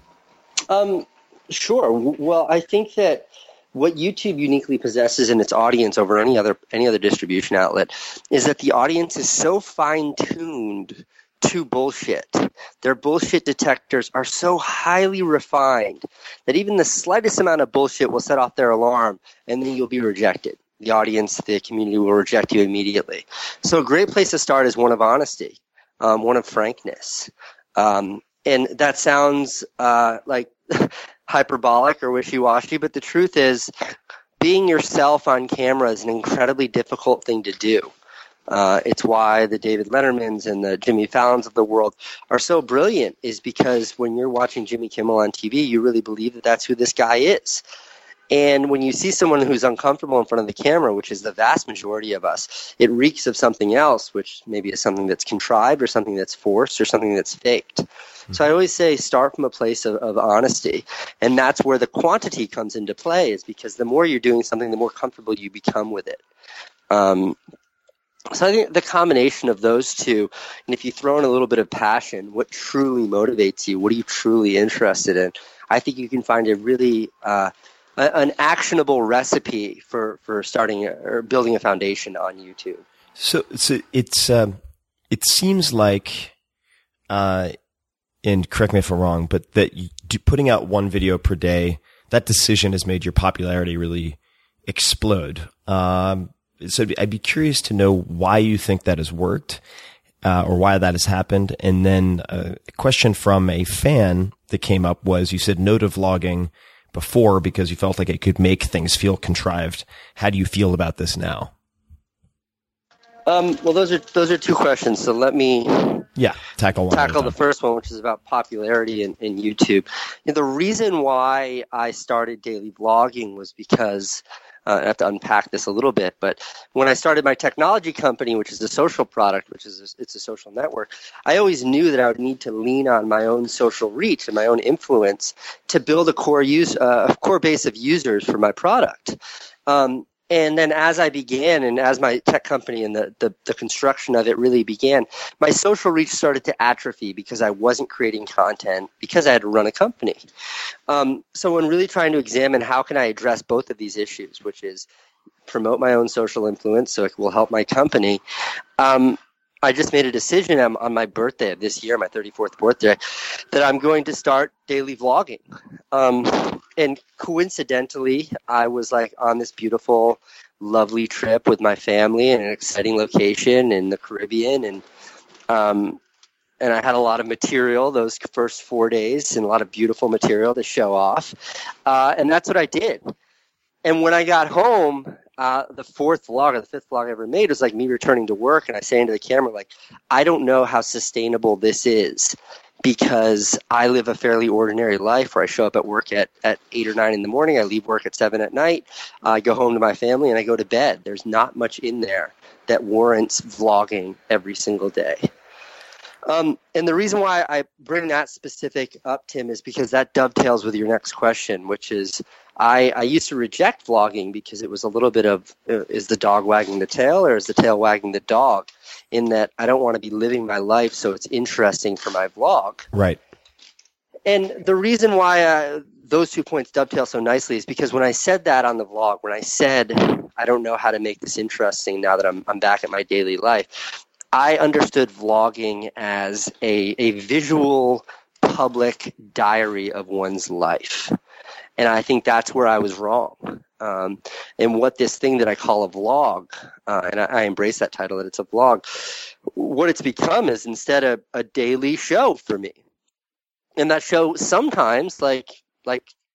B: Sure. Well, I think that what YouTube uniquely possesses in its audience over any other distribution outlet is that the audience is so fine-tuned to bullshit. Their bullshit detectors are so highly refined that even the slightest amount of bullshit will set off their alarm, and then you'll be rejected. The audience, the community will reject you immediately. So a great place to start is one of honesty, one of frankness. And that sounds like hyperbolic or wishy-washy, but the truth is being yourself on camera is an incredibly difficult thing to do. It's why the David Lettermans and the Jimmy Fallons of the world are so brilliant, is because when you're watching Jimmy Kimmel on TV, you really believe that that's who this guy is. And when you see someone who's uncomfortable in front of the camera, which is the vast majority of us, it reeks of something else, which maybe is something that's contrived or something that's forced or something that's faked. So I always say start from a place of honesty. And that's where the quantity comes into play, is because the more you're doing something, the more comfortable you become with it. So I think the combination of those two, and if you throw in a little bit of passion, what truly motivates you, what are you truly interested in, I think you can find a really an actionable recipe for starting or building a foundation on YouTube.
A: So it seems like, and correct me if I'm wrong, but that putting out one video per day, that decision has made your popularity really explode. So I'd be curious to know why you think that has worked, or why that has happened. And then a question from a fan that came up was, you said no to vlogging before because you felt like it could make things feel contrived. How do you feel about this now?
B: Well, those are two questions. So let me tackle the first one, which is about popularity in YouTube. And the reason why I started daily vlogging was because I have to unpack this a little bit, but when I started my technology company, which is a social product, it's a social network, I always knew that I would need to lean on my own social reach and my own influence to build a core base of users for my product. And then as I began, and as my tech company and the construction of it really began, my social reach started to atrophy because I wasn't creating content because I had to run a company. So when really trying to examine how can I address both of these issues, which is promote my own social influence so it will help my company, I just made a decision on my birthday of this year, my 34th birthday, that I'm going to start daily vlogging. And coincidentally, I was like on this beautiful, lovely trip with my family in an exciting location in the Caribbean, and I had a lot of material those first 4 days, and a lot of beautiful material to show off, and that's what I did. And when I got home, the fifth vlog I ever made was like me returning to work, and I say into the camera, like, I don't know how sustainable this is, because I live a fairly ordinary life where I show up at work at 8 or 9 in the morning, I leave work at 7 at night, I go home to my family, and I go to bed. There's not much in there that warrants vlogging every single day. And the reason why I bring that specific up, Tim, is because that dovetails with your next question, which is I used to reject vlogging because it was a little bit of, is the dog wagging the tail or is the tail wagging the dog? In that I don't want to be living my life so it's interesting for my vlog. Right. And the reason why those 2 points dovetail so nicely is because when I said that on the vlog, when I said I don't know how to make this interesting now that I'm back at my daily life, I understood vlogging as a visual public diary of one's life. And I think that's where I was wrong. And what this thing that I call a vlog, and I embrace that title, that it's a vlog, what it's become is instead a daily show for me. And that show sometimes, like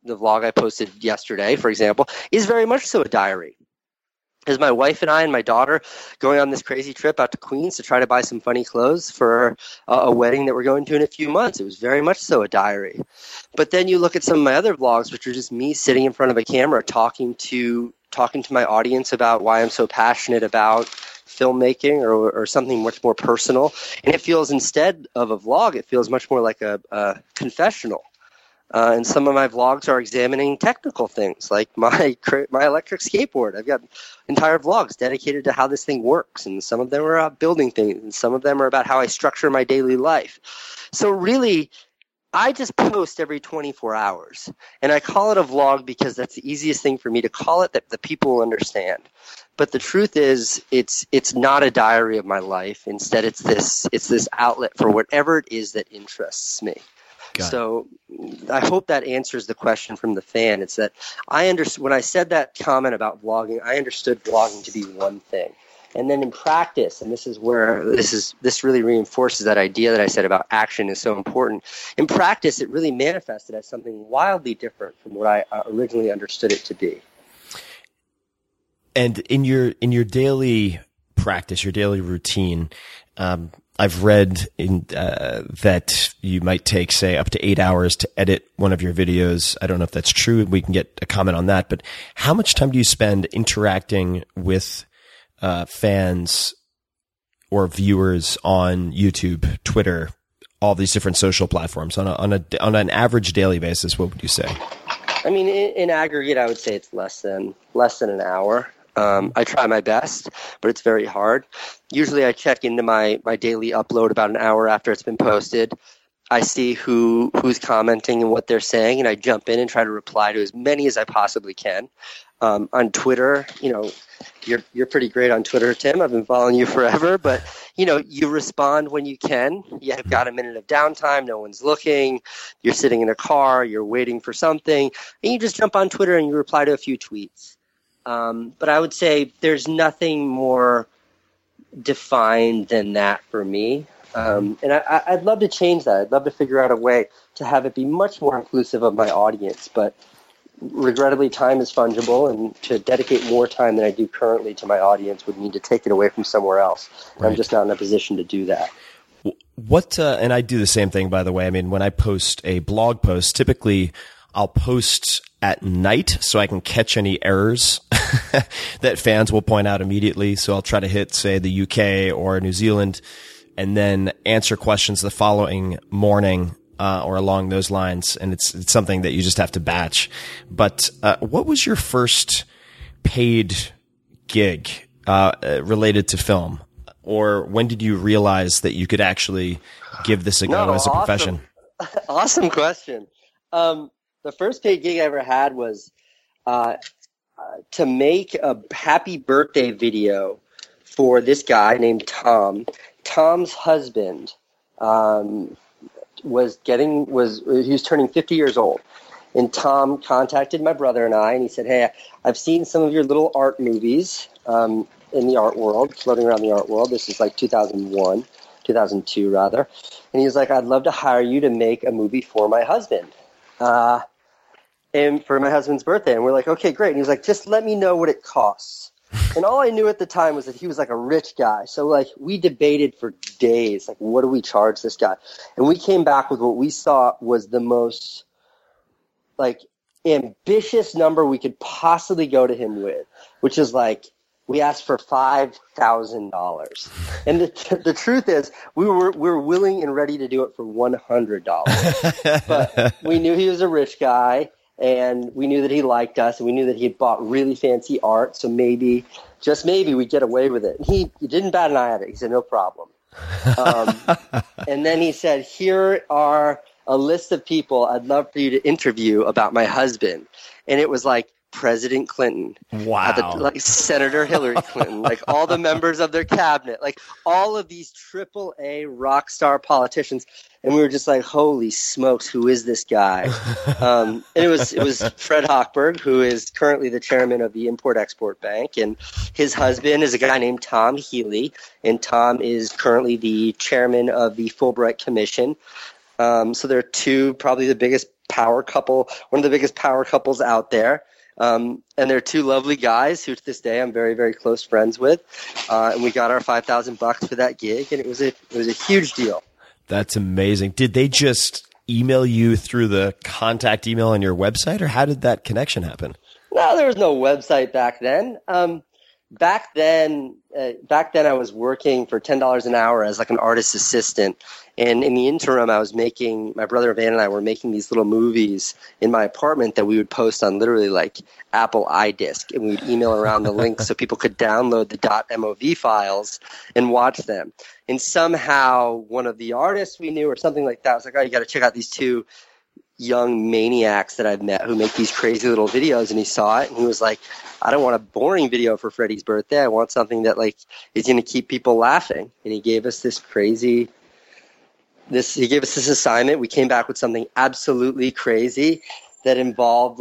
B: the vlog I posted yesterday, for example, is very much so a diary. Is my wife and I and my daughter going on this crazy trip out to Queens to try to buy some funny clothes for a wedding that we're going to in a few months. It was very much so a diary. But then you look at some of my other vlogs, which are just me sitting in front of a camera talking to my audience about why I'm so passionate about filmmaking or something much more personal. And it feels, instead of a vlog, it feels much more like a confessional. And some of my vlogs are examining technical things like my electric skateboard. I've got entire vlogs dedicated to how this thing works, and some of them are about building things, and some of them are about how I structure my daily life. So really, I just post every 24 hours, and I call it a vlog because that's the easiest thing for me to call it, that the people will understand. But the truth is, it's not a diary of my life. Instead, it's this outlet for whatever it is that interests me. So I hope that answers the question from the fan. It's that when I said that comment about vlogging, I understood vlogging to be one thing. And then in practice, and this is where this really reinforces that idea that I said about action is so important. In practice, it really manifested as something wildly different from what I originally understood it to be.
A: And in your daily practice, your daily routine, I've read that you might take, say, up to 8 hours to edit one of your videos. I don't know if that's true. We can get a comment on that. But how much time do you spend interacting with fans or viewers on YouTube, Twitter, all these different social platforms on an average daily basis? What would you say?
B: I mean, in aggregate, I would say it's less than an hour. I try my best, but it's very hard. Usually I check into my daily upload about an hour after it's been posted. I see who's commenting and what they're saying, and I jump in and try to reply to as many as I possibly can. On Twitter, you're pretty great on Twitter, Tim. I've been following you forever, but you respond when you can. You've got a minute of downtime, no one's looking, you're sitting in a car, you're waiting for something, and you just jump on Twitter and you reply to a few tweets. But I would say there's nothing more defined than that for me. And I'd love to change that. I'd love to figure out a way to have it be much more inclusive of my audience. But regrettably, time is fungible, and to dedicate more time than I do currently to my audience would mean to take it away from somewhere else. Right. I'm just not in a position to do that.
A: And I do the same thing, by the way. I mean, when I post a blog post, typically I'll post at night so I can catch any errors that fans will point out immediately. So I'll try to hit, say, the UK or New Zealand, and then answer questions the following morning or along those lines. And it's something that you just have to batch. But what was your first paid gig related to film? Or when did you realize that you could actually give this a go as a profession?
B: Awesome question. The first paid gig I ever had was to make a happy birthday video for this guy named Tom. Tom's husband he was turning 50 years old, and Tom contacted my brother and I, and he said, "Hey, I've seen some of your little art movies in the art world, floating around the art world." This is like 2002 rather, and he was like, "I'd love to hire you to make a movie for my husband." And for my husband's birthday. And we're like, okay, great. And he was like, just let me know what it costs. And all I knew at the time was that he was like a rich guy. So like we debated for days, like, what do we charge this guy? And we came back with what we saw was the most like ambitious number we could possibly go to him with, which is like, we asked for $5,000. And the truth is we were willing and ready to do it for $100. But we knew he was a rich guy. And we knew that he liked us, and we knew that he had bought really fancy art, so maybe, just maybe, we'd get away with it. He didn't bat an eye at it. He said, no problem. And then he said, here are a list of people I'd love for you to interview about my husband. And it was like President Clinton,
A: wow,
B: like Senator Hillary Clinton, like all the members of their cabinet, like all of these AAA rock star politicians. And we were just like, holy smokes, who is this guy? And it was Fred Hochberg, who is currently the chairman of the Import-Export Bank. And his husband is a guy named Tom Healy. And Tom is currently the chairman of the Fulbright Commission. So they're two, probably the biggest power couple, one of the biggest power couples out there. And they're two lovely guys who to this day I'm very, very close friends with. And we got our $5,000 for that gig, and it was a huge deal.
A: That's amazing. Did they just email you through the contact email on your website, or how did that connection happen?
B: No, there was no website back then. Back then I was working for $10 an hour as like an artist assistant. And in the interim, my brother Van and I were making these little movies in my apartment that we would post on literally like Apple iDisk. And we would email around the links so people could download the .mov files and watch them. And somehow one of the artists we knew or something like that was like, oh, you got to check out these two young maniacs that I've met who make these crazy little videos. And he saw it and he was like, I don't want a boring video for Freddie's birthday. I want something that like is going to keep people laughing. And he gave us this assignment. We came back with something absolutely crazy that involved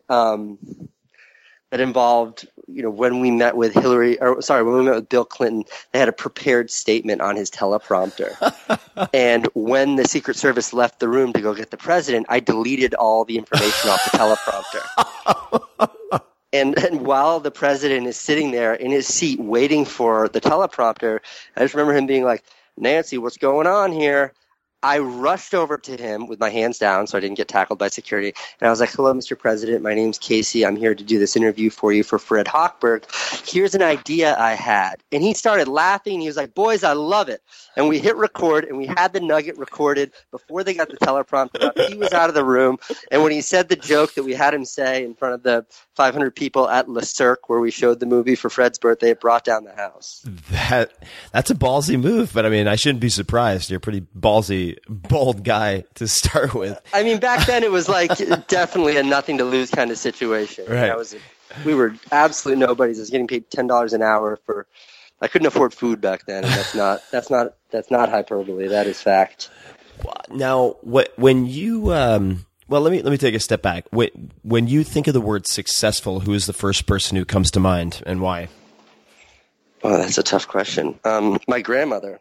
B: when we met with Bill Clinton, they had a prepared statement on his teleprompter. And when the Secret Service left the room to go get the president, I deleted all the information off the teleprompter. And while the president is sitting there in his seat waiting for the teleprompter, I just remember him being like, Nancy, what's going on here? I rushed over to him with my hands down so I didn't get tackled by security. And I was like, hello, Mr. President. My name's Casey. I'm here to do this interview for you for Fred Hochberg. Here's an idea I had. And he started laughing. He was like, boys, I love it. And we hit record, and we had the nugget recorded before they got the teleprompter up. He was out of the room. And when he said the joke that we had him say in front of the 500 people at Le Cirque where we showed the movie for Fred's birthday, it brought down the house.
A: That's a ballsy move, but I mean, I shouldn't be surprised. You're a pretty ballsy, bold guy to start with.
B: I mean, back then it was like definitely a nothing to lose kind of situation.
A: Right.
B: We were absolute nobodies. I was getting paid $10 an hour for. I couldn't afford food back then, and that's not hyperbole. That is fact.
A: Now, when you well, let me take a step back. When you think of the word successful, who is the first person who comes to mind, and why?
B: Oh, that's a tough question. My grandmother.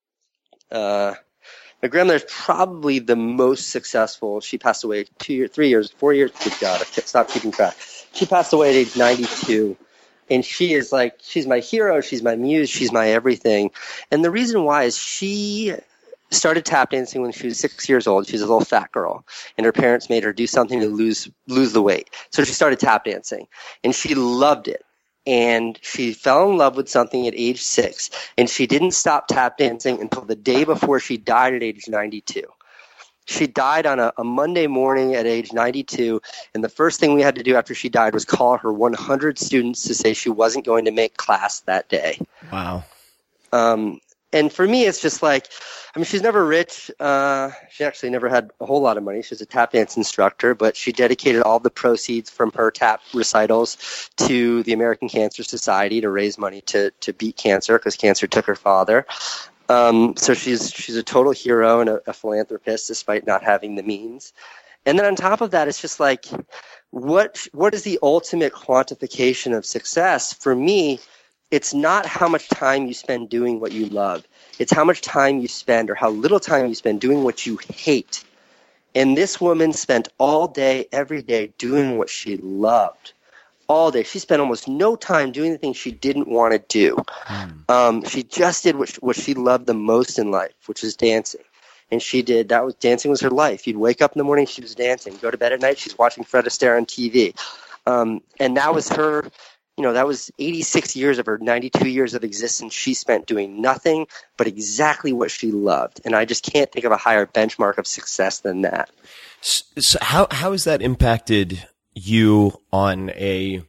B: My grandmother's probably the most successful. She passed away 4 years. Good God, I can't stop keeping track. She passed away at age 92. And she's my hero. She's my muse. She's my everything. And the reason why is she started tap dancing when she was 6 years old. She's a little fat girl. And her parents made her do something to lose the weight. So she started tap dancing. And she loved it. And she fell in love with something at age 6. And she didn't stop tap dancing until the day before she died at age 92. She died on a Monday morning at age 92, and the first thing we had to do after she died was call her 100 students to say she wasn't going to make class that day.
A: Wow.
B: And for me, it's just like, I mean, she's never rich. She actually never had a whole lot of money. She was a tap dance instructor, but she dedicated all the proceeds from her tap recitals to the American Cancer Society to raise money to beat cancer because cancer took her father. So she's a total hero and a philanthropist despite not having the means. And then on top of that, it's just like, what is the ultimate quantification of success? For me, it's not how much time you spend doing what you love. It's how much time you spend or how little time you spend doing what you hate. And this woman spent all day, every day doing what she loved. All day. She spent almost no time doing the things she didn't want to do. She just did what she loved the most in life, which is dancing. And dancing was her life. You'd wake up in the morning, she was dancing. Go to bed at night, she's watching Fred Astaire on TV. And that was her, that was 86 years of her 92 years of existence she spent doing nothing but exactly what she loved. And I just can't think of a higher benchmark of success than that.
A: So how has that impacted you on a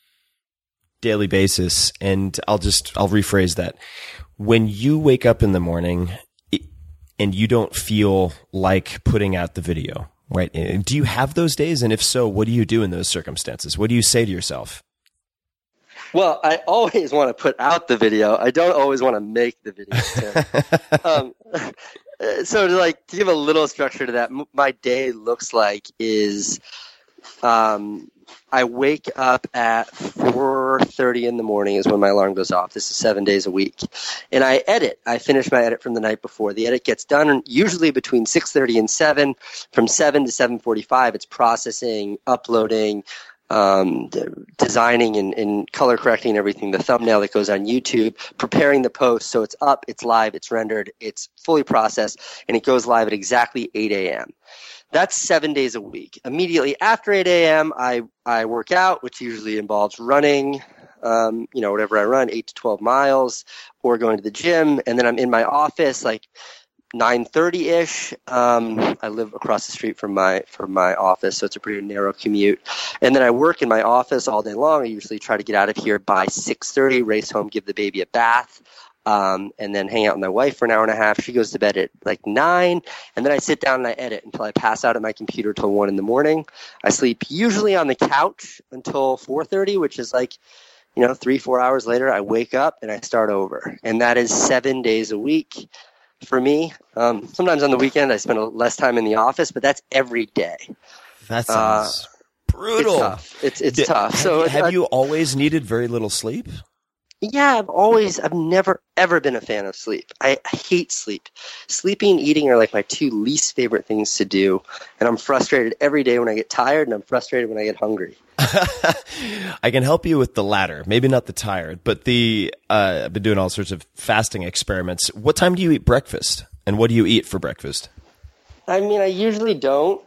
A: daily basis? And I'll rephrase that. When you wake up in the morning and you don't feel like putting out the video, right? Do you have those days? And if so, what do you do in those circumstances? What do you say to yourself?
B: Well, I always want to put out the video. I don't always want to make the video. So to give a little structure to that, my day looks like is, I wake up at 4:30 in the morning is when my alarm goes off. This is 7 days a week. And I edit. I finish my edit from the night before. The edit gets done usually between 6:30 and 7. From 7 to 7:45, it's processing, uploading, designing and color correcting everything, the thumbnail that goes on YouTube, preparing the post so it's up, it's live, it's rendered, it's fully processed, and it goes live at exactly 8 a.m. That's 7 days a week. Immediately after 8 a.m., I work out, which usually involves running, whatever I run, 8 to 12 miles, or going to the gym. And then I'm in my office like 9:30-ish. I live across the street from my office, so it's a pretty narrow commute. And then I work in my office all day long. I usually try to get out of here by 6:30, race home, give the baby a bath. And then hang out with my wife for an hour and a half. She goes to bed at like 9, and then I sit down and I edit until I pass out at my computer till 1 in the morning. I sleep usually on the couch until 4:30, which is like, 3-4 hours later, I wake up and I start over. And that is 7 days a week for me. Sometimes on the weekend I spend less time in the office, but that's every day.
A: That sounds brutal.
B: It's tough. It's tough. So
A: have you always needed very little sleep?
B: Yeah, I've never, ever been a fan of sleep. I hate sleep. Sleeping and eating are like my two least favorite things to do. And I'm frustrated every day when I get tired, and I'm frustrated when I get hungry.
A: I can help you with the latter. Maybe not the tired, but I've been doing all sorts of fasting experiments. What time do you eat breakfast? And what do you eat for breakfast?
B: I mean, I usually don't.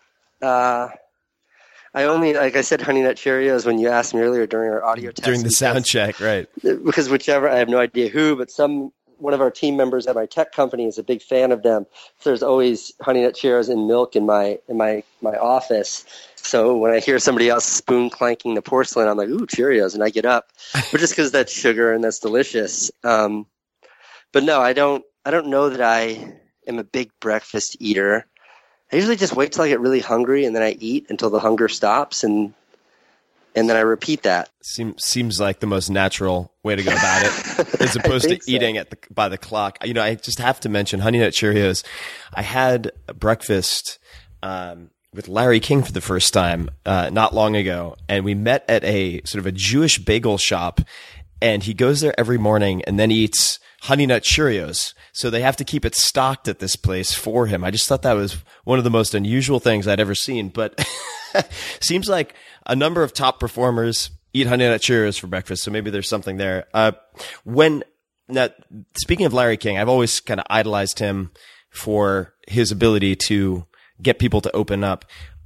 B: I only, like I said, Honey Nut Cheerios when you asked me earlier during our audio test.
A: During the sound check, right.
B: Because I have no idea who, but one of our team members at my tech company is a big fan of them. So there's always Honey Nut Cheerios in milk in my office. So when I hear somebody else spoon clanking the porcelain, I'm like, ooh, Cheerios, and I get up. But just because that's sugar and that's delicious. But no, I don't know that I am a big breakfast eater. I usually just wait till I get really hungry, and then I eat until the hunger stops, and then I repeat that.
A: Seems like the most natural way to go about it, as opposed to eating by the clock. I just have to mention Honey Nut Cheerios. I had breakfast with Larry King for the first time not long ago, and we met at a sort of a Jewish bagel shop, and he goes there every morning and then eats Honey Nut Cheerios. So they have to keep it stocked at this place for him. I just thought that was one of the most unusual things I'd ever seen. But seems like a number of top performers eat Honey Nut Cheerios for breakfast. So maybe there's something there. Now, speaking of Larry King, I've always kind of idolized him for his ability to get people to open up.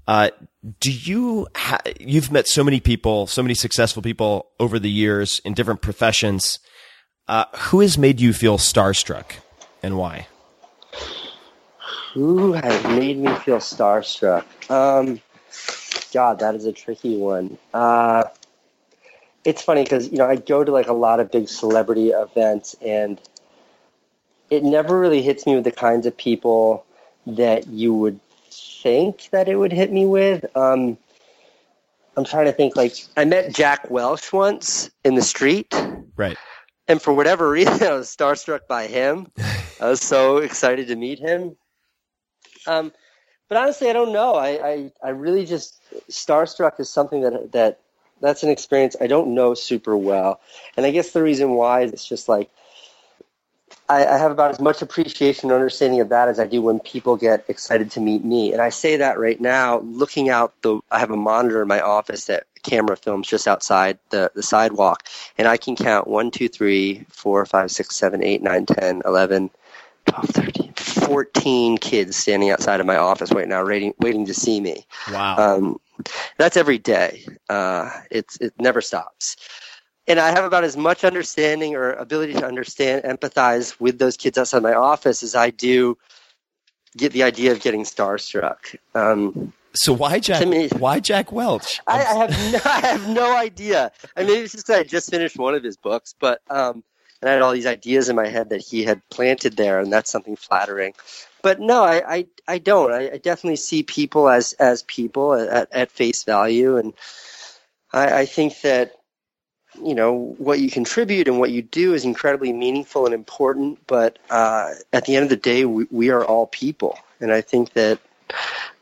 A: You've met so many people, so many successful people over the years in different professions. Who has made you feel starstruck, and why?
B: Who has made me feel starstruck? God, that is a tricky one. It's funny because, I go to like a lot of big celebrity events, and it never really hits me with the kinds of people that you would think that it would hit me with. I'm trying to think, like, I met Jack Welch once in the street. Right. And for whatever reason, I was starstruck by him. I was so excited to meet him. But honestly, I don't know. I really just, starstruck is something that's an experience I don't know super well. And I guess the reason why is it's just like, I have about as much appreciation and understanding of that as I do when people get excited to meet me. And I say that right now, looking out I have a monitor in my office that camera films just outside the sidewalk, and I can count 1, 2, 3, 4, 5, 6, 7, 8, 9, 10, 11, 12, 13, 14 kids standing outside of my office right now waiting to see me.
A: Wow.
B: That's every day. It never stops. And I have about as much understanding or ability to understand, empathize with those kids outside my office as I do get the idea of getting starstruck.
A: So why Jack Welch?
B: I have no idea. I mean, it's just that I just finished one of his books, but and I had all these ideas in my head that he had planted there, and that's something flattering. But no, I don't. I definitely see people as people at face value, and I think that, what you contribute and what you do is incredibly meaningful and important, but at the end of the day, we are all people. And I think that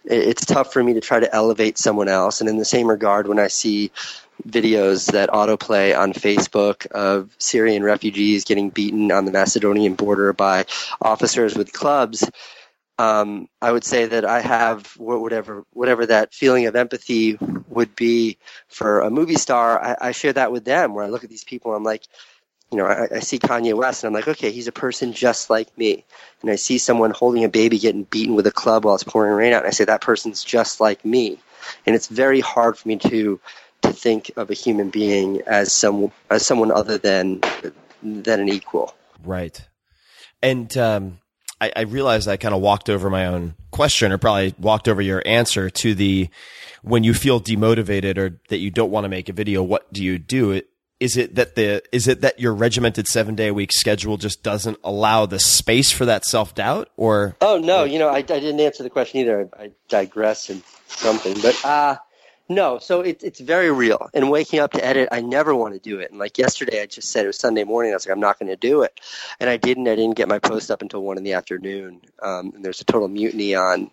B: it's tough for me to try to elevate someone else. And in the same regard, when I see videos that autoplay on Facebook of Syrian refugees getting beaten on the Macedonian border by officers with clubs, I would say that I have whatever that feeling of empathy would be for a movie star. I share that with them, where I look at these people and I'm like, I see Kanye West and I'm like, okay, he's a person just like me. And I see someone holding a baby getting beaten with a club while it's pouring rain out, and I say, that person's just like me. And it's very hard for me to think of a human being as someone other than an equal.
A: Right. And I realized I kind of walked over my own question, or probably walked over your answer to the, when you feel demotivated or that you don't want to make a video, what do you do? Is it that your regimented 7-day-a-week schedule just doesn't allow the space for that self-doubt, or? Oh, no,
B: I didn't answer the question either. I digress in something, but, no, so it's very real. And waking up to edit, I never want to do it. And like yesterday, I just said it was Sunday morning. I was like, I'm not going to do it. And I didn't get my post up until 1 PM. And there's a total mutiny on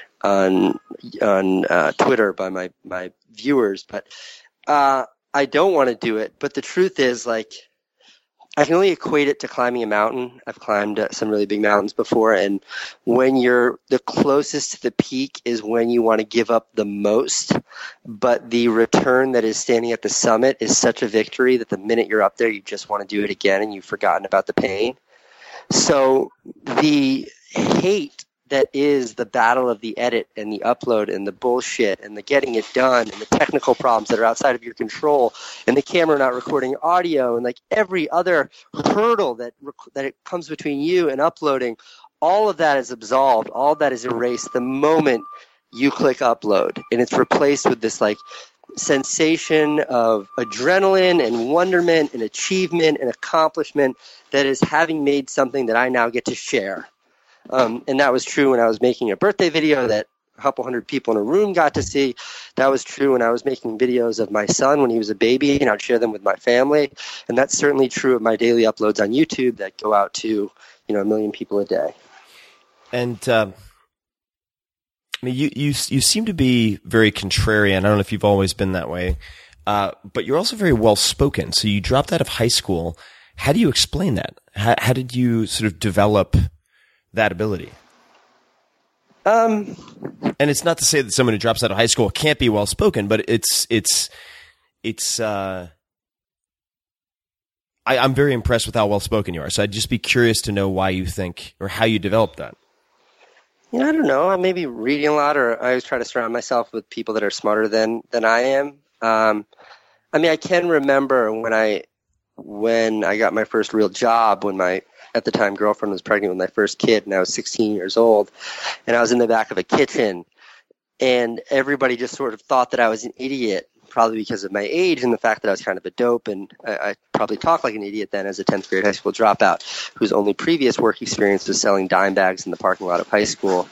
B: Twitter by my viewers. But, I don't want to do it, but the truth is, like, I can only equate it to climbing a mountain. I've climbed some really big mountains before, and when you're the closest to the peak is when you want to give up the most, but the return that is standing at the summit is such a victory that the minute you're up there, you just want to do it again, and you've forgotten about the pain. So the hate that is the battle of the edit and the upload and the bullshit and the getting it done and the technical problems that are outside of your control and the camera not recording audio and like every other hurdle that it comes between you and uploading, all of that is absolved. All of that is erased the moment you click upload, and it's replaced with this like sensation of adrenaline and wonderment and achievement and accomplishment that is having made something that I now get to share. And that was true when I was making a birthday video that a couple hundred people in a room got to see. That was true when I was making videos of my son when he was a baby, and I'd share them with my family. And that's certainly true of my daily uploads on YouTube that go out to, 1 million people a day.
A: And I mean, you seem to be very contrarian. I don't know if you've always been that way, but you're also very well spoken. So you dropped out of high school. How do you explain that? How did you sort of develop that ability? And it's not to say that someone who drops out of high school can't be well spoken, but I'm very impressed with how well spoken you are. So I'd just be curious to know why you think, or how you developed that.
B: I don't know. I may be reading a lot, or I always try to surround myself with people that are smarter than I am. I mean, I can remember when I got my first real job, when my at the time girlfriend was pregnant with my first kid, and I was 16 years old, and I was in the back of a kitchen, and everybody just sort of thought that I was an idiot, probably because of my age and the fact that I was kind of a dope, and I probably talked like an idiot then as a 10th grade high school dropout whose only previous work experience was selling dime bags in the parking lot of high school.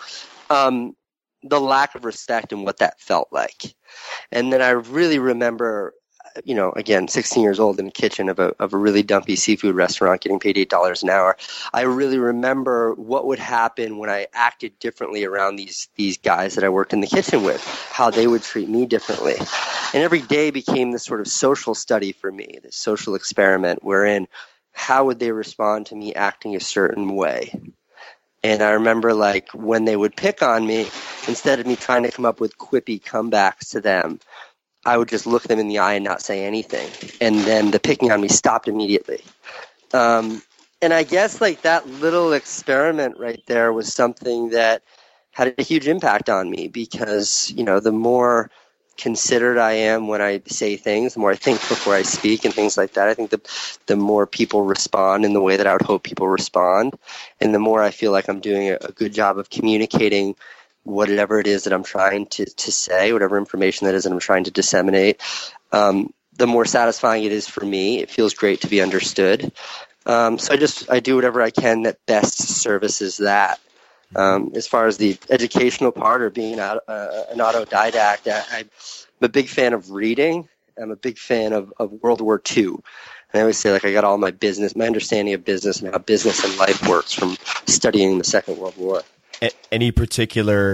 B: The lack of respect and what that felt like. And then I really remember, again, 16 years old in the kitchen of a really dumpy seafood restaurant getting paid $8 an hour. I really remember what would happen when I acted differently around these guys that I worked in the kitchen with, how they would treat me differently. And every day became this sort of social study for me, this social experiment wherein how would they respond to me acting a certain way? And I remember, like, when they would pick on me, instead of me trying to come up with quippy comebacks to them, I would just look them in the eye and not say anything. And then the picking on me stopped immediately. And I guess, like, that little experiment right there was something that had a huge impact on me because, the more considered I am when I say things, the more I think before I speak and things like that. I think the more people respond in the way that I would hope people respond, and the more I feel like I'm doing a good job of communicating whatever it is that I'm trying to say, whatever information that is that I'm trying to disseminate, the more satisfying it is for me. It feels great to be understood. So I do whatever I can that best services that. As far as the educational part or being an autodidact, I'm a big fan of reading. I'm a big fan of World War II. And I always say, like, I got all my understanding of business and how business and life works from studying the Second World War.
A: Any particular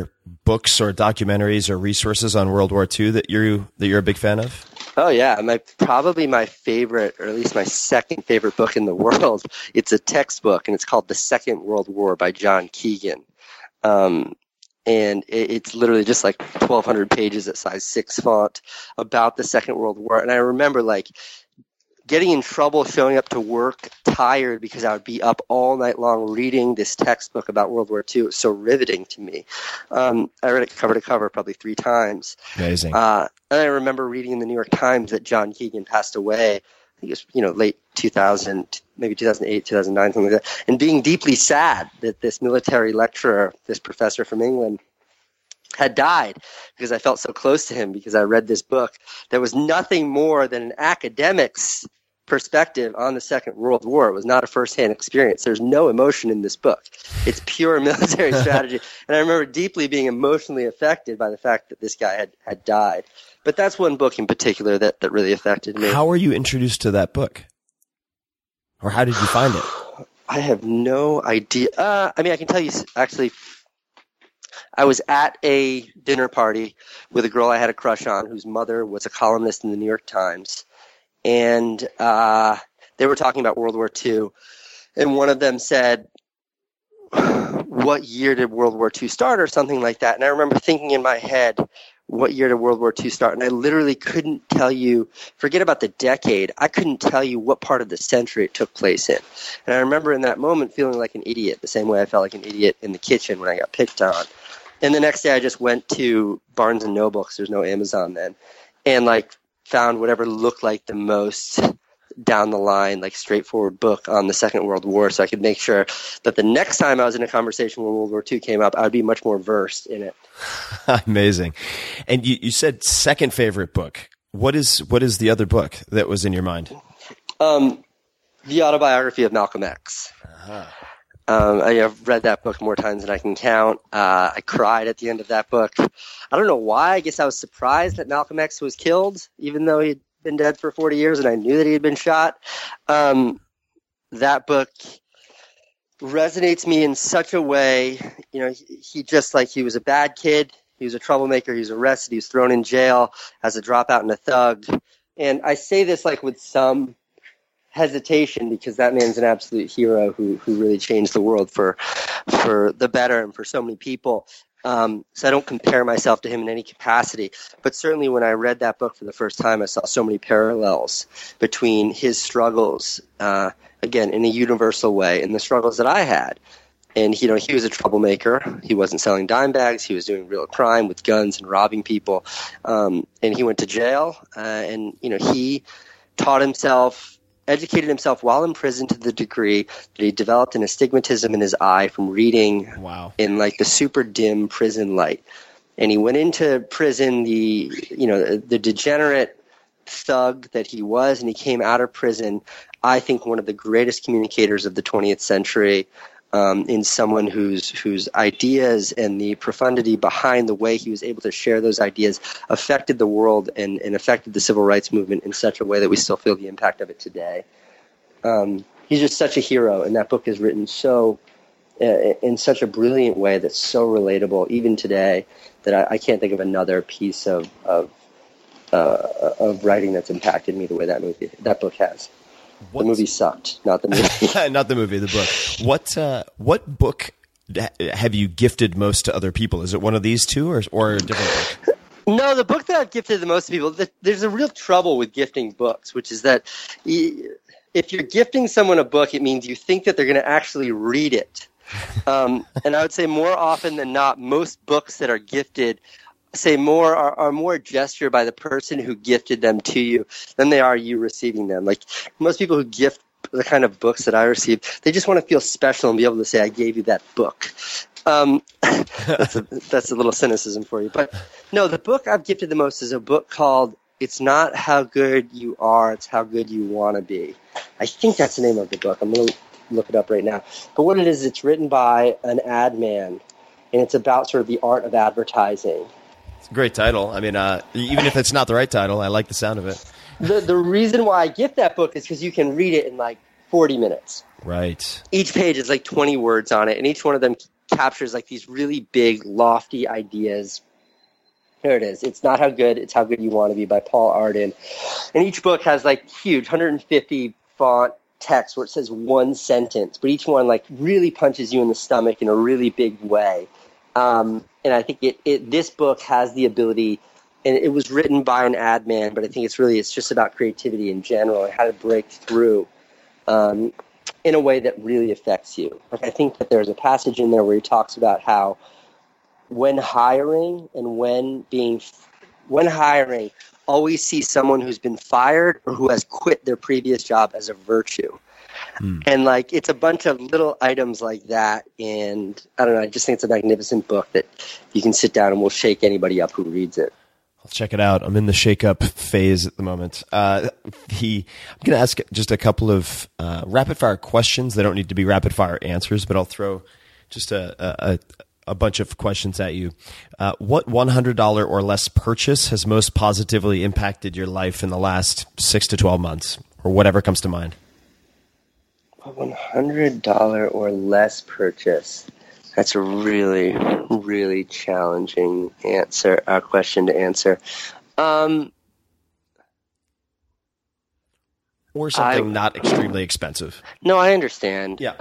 A: books or documentaries or resources on World War II that you're a big fan of?
B: Oh yeah, probably my favorite, or at least my second favorite book in the world. It's a textbook, and it's called The Second World War by John Keegan. And it's literally just like 1,200 pages at size 6 font about the Second World War. And I remember like getting in trouble showing up to work tired because I would be up all night long reading this textbook about World War II. It was so riveting to me. I read it cover to cover probably 3 times.
A: Amazing.
B: And I remember reading in the New York Times that John Keegan passed away. I think it was, late 2000, maybe 2008, 2009, something like that, and being deeply sad that this military lecturer, this professor from England, had died, because I felt so close to him because I read this book that was nothing more than an academic's perspective on the Second World War. It was not a firsthand experience. There's no emotion in this book. It's pure military strategy. And I remember deeply being emotionally affected by the fact that this guy had died. But that's one book in particular that really affected me.
A: How were you introduced to that book? Or how did you find it?
B: I have no idea. I can tell you, actually, I was at a dinner party with a girl I had a crush on, whose mother was a columnist in the New York Times. And they were talking about World War II. And one of them said, what year did World War II start, or something like that. And I remember thinking in my head, what year did World War II start? And I literally couldn't tell you, forget about the decade, I couldn't tell you what part of the century it took place in. And I remember in that moment feeling like an idiot, the same way I felt like an idiot in the kitchen when I got picked on. And the next day I just went to Barnes & Noble, because there's no Amazon then, and found whatever looked like the most down the line, straightforward book on the Second World War, so I could make sure that the next time I was in a conversation when World War II came up, I would be much more versed in it.
A: Amazing. And you said second favorite book. What is the other book that was in your mind?
B: The Autobiography of Malcolm X. Uh-huh. I've read that book more times than I can count. I cried at the end of that book. I don't know why. I guess I was surprised that Malcolm X was killed, even though he'd been dead for 40 years and I knew that he had been shot. That book resonates me in such a way. He was a bad kid. He was a troublemaker. He was arrested. He was thrown in jail as a dropout and a thug. And I say this with some hesitation, because that man's an absolute hero who really changed the world for the better and for so many people. So I don't compare myself to him in any capacity. But certainly when I read that book for the first time, I saw so many parallels between his struggles, again, in a universal way, and the struggles that I had. And, he was a troublemaker. He wasn't selling dime bags. He was doing real crime with guns and robbing people. And he went to jail. And he educated himself while in prison to the degree that he developed an astigmatism in his eye from reading in the super dim prison light. And he went into prison, the degenerate thug that he was, and he came out of prison, I think, one of the greatest communicators of the 20th century, in someone whose ideas and the profundity behind the way he was able to share those ideas affected the world and affected the civil rights movement in such a way that we still feel the impact of it today. He's just such a hero, and that book is written in such a brilliant way that's so relatable even today, that I can't think of another piece of writing that's impacted me the way that book has. The movie sucked, not the movie.
A: Not the movie, the book. What book have you gifted most to other people? Is it one of these two, or a different book?
B: No, the book that I've gifted the most to people, there's a real trouble with gifting books, which is that if you're gifting someone a book, it means you think that they're going to actually read it. And I would say more often than not, most books that are gifted are more a gesture by the person who gifted them to you than they are you receiving them. Most people who gift the kind of books that I receive, they just want to feel special and be able to say, I gave you that book. That's a little cynicism for you. But no, the book I've gifted the most is a book called It's Not How Good You Are, It's How Good You Want to Be. I think that's the name of the book. I'm going to look it up right now. But what it is, it's written by an ad man, and it's about sort of the art of advertising.
A: It's a great title. I mean, even if it's not the right title, I like the sound of it.
B: The reason why I gift that book is because you can read it in 40 minutes.
A: Right.
B: Each page is 20 words on it, and each one of them captures like these really big, lofty ideas. Here it is. It's Not How Good, It's How Good You Want to Be by Paul Arden. And each book has like huge 150 font text where it says one sentence, but each one like really punches you in the stomach in a really big way. And I think this book has the ability, and it was written by an ad man, but I think it's just about creativity in general and how to break through in a way that really affects you. Like I think that there's a passage in there where he talks about how when hiring, always see someone who's been fired or who has quit their previous job as a virtue. And like it's a bunch of little items like that, and I don't know, I just think it's a magnificent book that you can sit down and will shake anybody up who reads it.
A: I'll check it out. I'm in the shake-up phase at the moment. I'm going to ask just a couple of rapid-fire questions. They don't need to be rapid-fire answers, but I'll throw just a bunch of questions at you. What $100 or less purchase has most positively impacted your life in the last 6 to 12 months, or whatever comes to mind?
B: A $100 or less purchase. That's a really, really challenging question to answer.
A: Or something not extremely expensive.
B: No, I understand.
A: Yeah.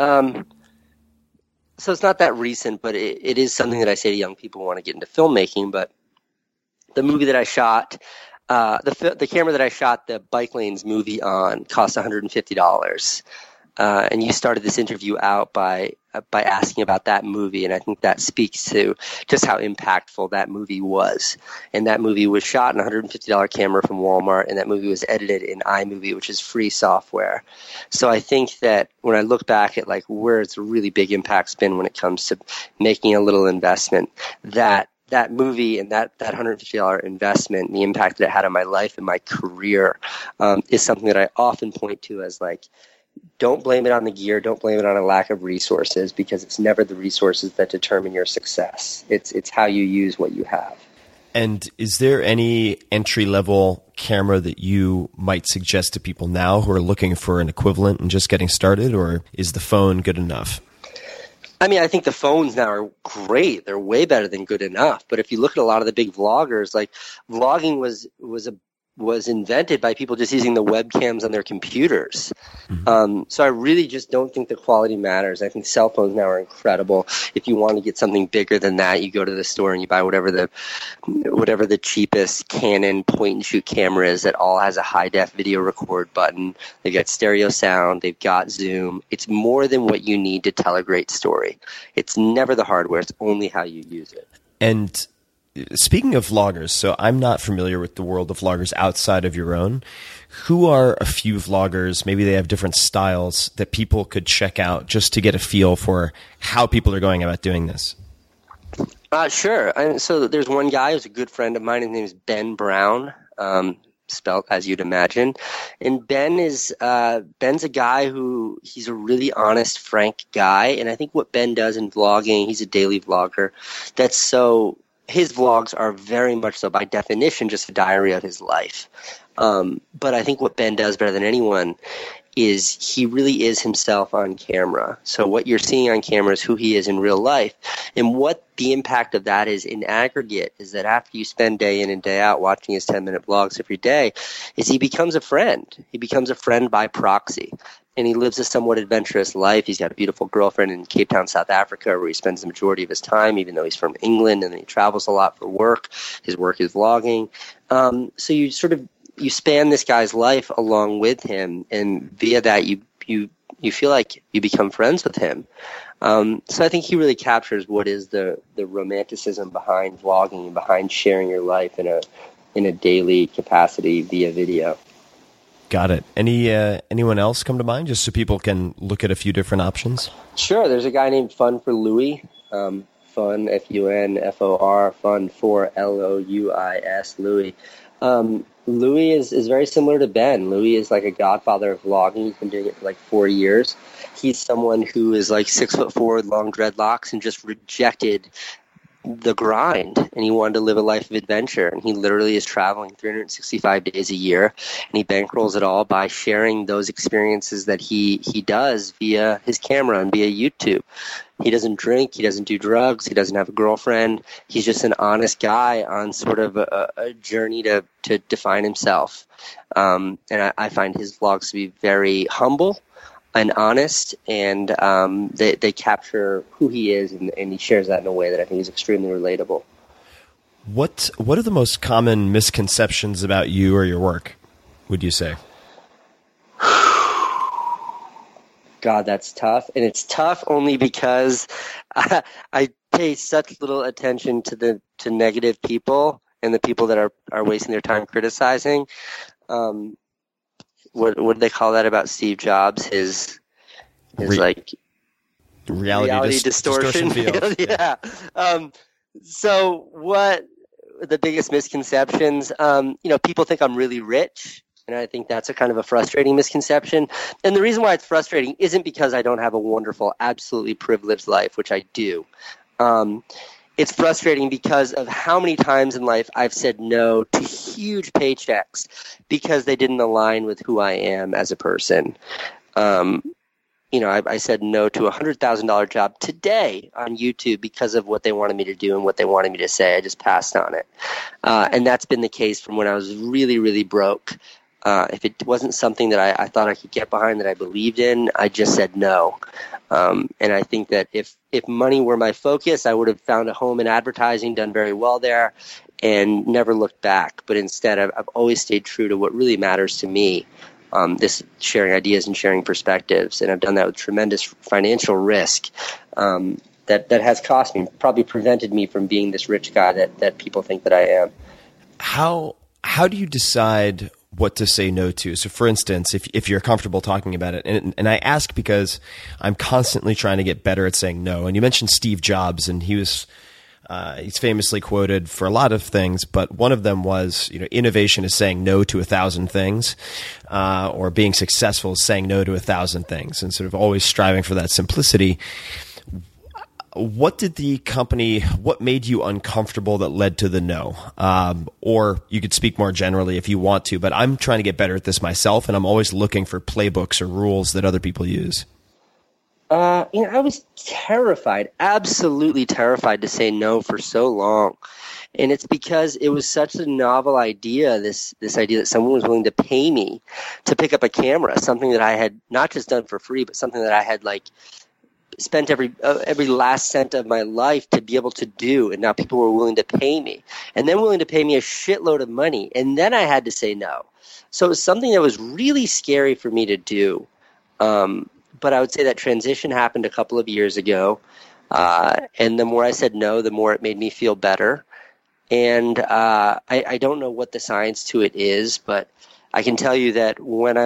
B: So it's not that recent, but it is something that I say to young people who want to get into filmmaking. But the movie that I shot, the camera that I shot the Bike Lanes movie on cost $150. And you started this interview out by asking about that movie, and I think that speaks to just how impactful that movie was. And that movie was shot in a $150 camera from Walmart, and that movie was edited in iMovie, which is free software. So I think that when I look back at like where it's a really big impact's been when it comes to making a little investment, that movie and that $150 investment, the impact that it had on my life and my career, is something that I often point to as like, don't blame it on the gear. Don't blame it on a lack of resources, because it's never the resources that determine your success. It's how you use what you have.
A: And is there any entry-level camera that you might suggest to people now who are looking for an equivalent and just getting started, or is the phone good enough?
B: I mean, I think the phones now are great. They're way better than good enough. But if you look at a lot of the big vloggers, like vlogging was invented by people just using the webcams on their computers. So I really just don't think the quality matters. I think cell phones now are incredible. If you want to get something bigger than that, you go to the store and you buy whatever the cheapest Canon point-and-shoot camera is that all has a high-def video record button. They've got stereo sound. They've got zoom. It's more than what you need to tell a great story. It's never the hardware. It's only how you use it.
A: And speaking of vloggers, so I'm not familiar with the world of vloggers outside of your own. Who are a few vloggers, maybe they have different styles, that people could check out just to get a feel for how people are going about doing this?
B: Sure. So there's one guy who's a good friend of mine. His name is Ben Brown, spelled as you'd imagine. And Ben's a guy who, he's a really honest, frank guy. And I think what Ben does in vlogging, he's a daily vlogger, his vlogs are very much so by definition just a diary of his life. But I think what Ben does better than anyone is he really is himself on camera. So what you're seeing on camera is who he is in real life. And what the impact of that is in aggregate is that after you spend day in and day out watching his 10-minute vlogs every day, is he becomes a friend. He becomes a friend by proxy. And he lives a somewhat adventurous life. He's got a beautiful girlfriend in Cape Town, South Africa, where he spends the majority of his time, even though he's from England, and then he travels a lot for work. His work is vlogging. So you span this guy's life along with him, and via that you feel like you become friends with him. So I think he really captures what is the romanticism behind vlogging and behind sharing your life in a daily capacity via video.
A: Got it. Anyone else come to mind, just so people can look at a few different options?
B: Sure. There's a guy named Fun for Louis. Fun, F-U-N-F-O-R, Fun for L-O-U-I-S, Louis. Louis is very similar to Ben. Louis is like a godfather of vlogging. He's been doing it for like 4 years. He's someone who is like 6'4" with long dreadlocks and just rejected the grind, and he wanted to live a life of adventure. And he literally is traveling 365 days a year, and he bankrolls it all by sharing those experiences that he does via his camera and via YouTube. He doesn't drink, he doesn't do drugs, he doesn't have a girlfriend. He's just an honest guy on sort of a journey to define himself. And I find his vlogs to be very humble and honest, and they capture who he is, and he shares that in a way that I think is extremely relatable.
A: What are the most common misconceptions about you or your work, would you say?
B: God, that's tough. And it's tough only because I pay such little attention to negative people and the people that are wasting their time criticizing. What did they call that about Steve Jobs? His like reality distortion field. Yeah. So what the biggest misconceptions? People think I'm really rich. And I think that's a kind of a frustrating misconception. And the reason why it's frustrating isn't because I don't have a wonderful, absolutely privileged life, which I do. It's frustrating because of how many times in life I've said no to huge paychecks because they didn't align with who I am as a person. I said no to a $100,000 job today on YouTube because of what they wanted me to do and what they wanted me to say. I just passed on it. And that's been the case from when I was really, really broke. If it wasn't something that I thought I could get behind, that I believed in, I just said no. And I think that if money were my focus, I would have found a home in advertising, done very well there, and never looked back. But instead, I've always stayed true to what really matters to me, this sharing ideas and sharing perspectives. And I've done that with tremendous financial risk that has cost me, probably prevented me from being this rich guy that people think that I am.
A: How do you decide what to say no to? So for instance, if you're comfortable talking about it, and I ask because I'm constantly trying to get better at saying no. And you mentioned Steve Jobs, and he's famously quoted for a lot of things, but one of them was, innovation is saying no to 1,000 things, or being successful is saying no to 1,000 things, and sort of always striving for that simplicity. What made you uncomfortable that led to the no? Or you could speak more generally if you want to, but I'm trying to get better at this myself, and I'm always looking for playbooks or rules that other people use.
B: I was terrified, absolutely terrified to say no for so long. And it's because it was such a novel idea, this idea that someone was willing to pay me to pick up a camera, something that I had not just done for free, but something that I had spent every last cent of my life to be able to do, and now people were willing to pay me, and then willing to pay me a shitload of money, and then I had to say no. So it was something that was really scary for me to do. But I would say that transition happened a couple of years ago, and the more I said no, the more it made me feel better. And I don't know what the science to it is, but I can tell you that when I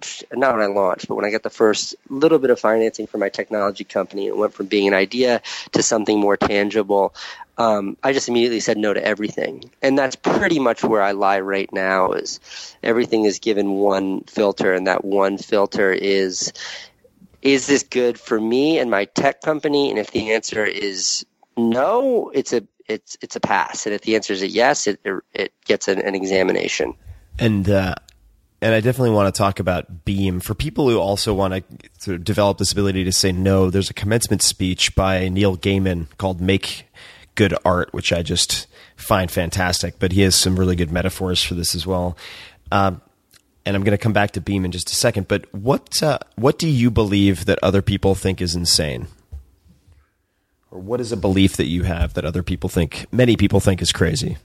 B: got the first little bit of financing for my technology company, it went from being an idea to something more tangible. I just immediately said no to everything. And that's pretty much where I lie right now, is everything is given one filter, and that one filter is this good for me and my tech company? And if the answer is no, it's a pass. And if the answer is a yes, it gets an examination.
A: And I definitely want to talk about Beam. For people who also want to sort of develop this ability to say no, there's a commencement speech by Neil Gaiman called Make Good Art, which I just find fantastic. But he has some really good metaphors for this as well. And I'm going to come back to Beam in just a second. But what do you believe that other people think is insane? Or what is a belief that you have that many people think is crazy?